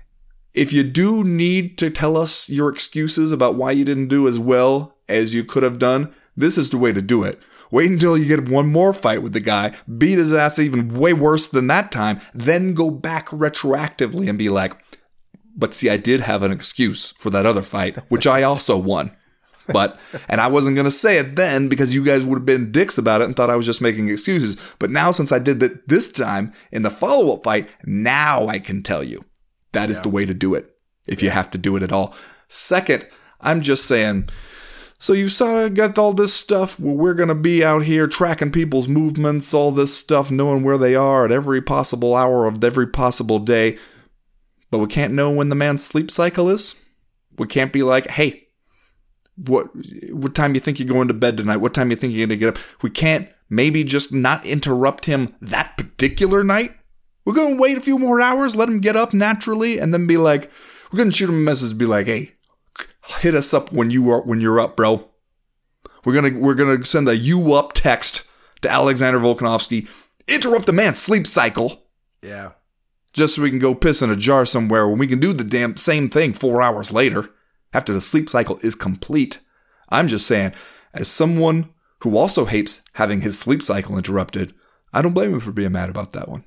if you do need to tell us your excuses about why you didn't do as well as you could have done, this is the way to do it. Wait until you get one more fight with the guy, beat his ass even way worse than that time, then go back retroactively and be like, but see, I did have an excuse for that other fight, which I also won. And I wasn't going to say it then because you guys would have been dicks about it and thought I was just making excuses. But now since I did that this time in the follow-up fight, now I can tell you. That is the way to do it, if you have to do it at all. Second, I'm just saying, so you sort of got all this stuff where we're going to be out here tracking people's movements, all this stuff, knowing where they are at every possible hour of every possible day, but we can't know when the man's sleep cycle is? We can't be like, hey, what time you think you're going to bed tonight? What time you think you're going to get up? We can't maybe just not interrupt him that particular night? We're going to wait a few more hours, let him get up naturally, and then be like, we're going to shoot him a message, be like, hey, hit us up when you're up, bro. We're gonna send a you up text to Alexander Volkanovski, interrupt the man's sleep cycle. Yeah. Just so we can go piss in a jar somewhere when we can do the damn same thing 4 hours later, after the sleep cycle is complete. I'm just saying, as someone who also hates having his sleep cycle interrupted, I don't blame him for being mad about that one.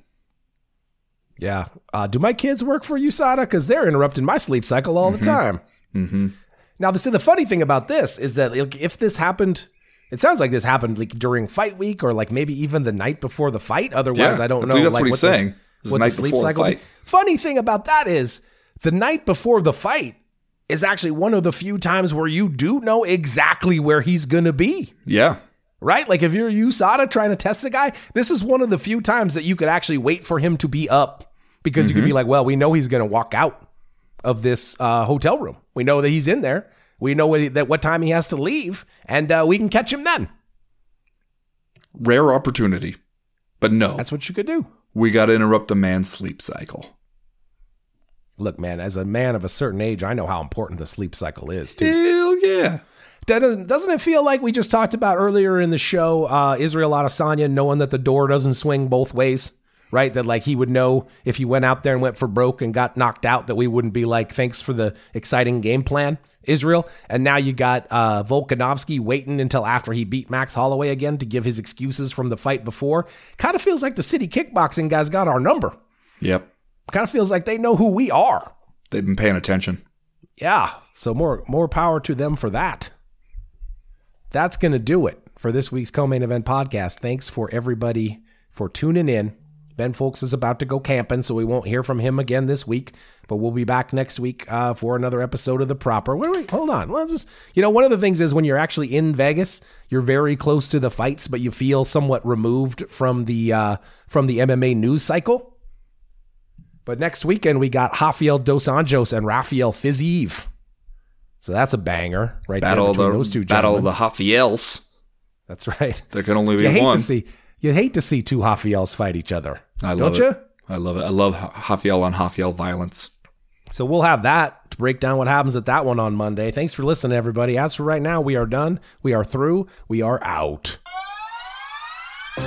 Yeah. Do my kids work for USADA? Because they're interrupting my sleep cycle all the time. Mm-hmm. Now, the funny thing about this is that if this happened, it sounds like this happened like during fight week or like maybe even the night before the fight. Otherwise, I don't know. That's what he's saying. What the sleep cycle is. Funny thing about that is the night before the fight is actually one of the few times where you do know exactly where he's going to be. Yeah. Right? Like if you're USADA trying to test the guy, this is one of the few times that you could actually wait for him to be up because you could be like, well, we know he's going to walk out of this hotel room. We know that he's in there. We know what time he has to leave, and we can catch him then. Rare opportunity, but no. That's what you could do. We got to interrupt the man's sleep cycle. Look, man, as a man of a certain age, I know how important the sleep cycle is, too. Hell yeah. Doesn't it feel like we just talked about earlier in the show, Israel Adesanya knowing that the door doesn't swing both ways, right? That like he would know if he went out there and went for broke and got knocked out that we wouldn't be like, thanks for the exciting game plan, Israel. And now you got Volkanovski waiting until after he beat Max Holloway again to give his excuses from the fight before. Kind of feels like the City Kickboxing guys got our number. Yep. Kind of feels like they know who we are. They've been paying attention. Yeah, so more power to them for that. That's going to do it for this week's Co-Main Event podcast. Thanks for everybody for tuning in. Ben Fowlkes is about to go camping, so we won't hear from him again this week, but we'll be back next week for another episode of The Proper. Wait, hold on. Well, just, one of the things is when you're actually in Vegas, you're very close to the fights, but you feel somewhat removed from the MMA news cycle. But next weekend, we got Rafael Dos Anjos and Rafael Fiziev. So that's a banger right there between those two gentlemen. Battle of the Rafaels. That's right. There can only be one. You hate to see two Rafaels fight each other. Don't you? I love it. I love Rafael on Rafael violence. So we'll have that to break down what happens at that one on Monday. Thanks for listening, everybody. As for right now, we are done. We are through. We are out. I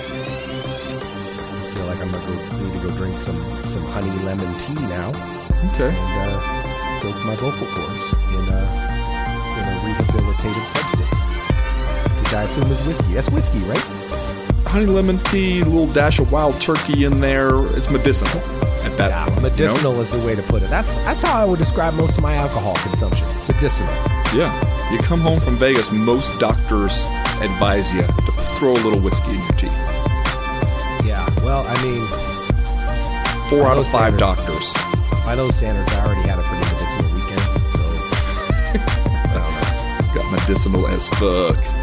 just feel like I'm going to need to go drink some honey lemon tea now. Okay. And soak my vocal cords in a rehabilitative substance, which I assume is whiskey. That's whiskey, right? Honey lemon tea, a little dash of wild turkey in there. It's medicinal at that point. Medicinal is the way to put it. That's how I would describe most of my alcohol consumption. Medicinal. Yeah. You come home from Vegas, most doctors advise you to throw a little whiskey in your tea. Yeah. Well, I mean, 4 out of 5 doctors. By those standards, I already had a pretty medicinal weekend, so I don't know. Got medicinal as fuck.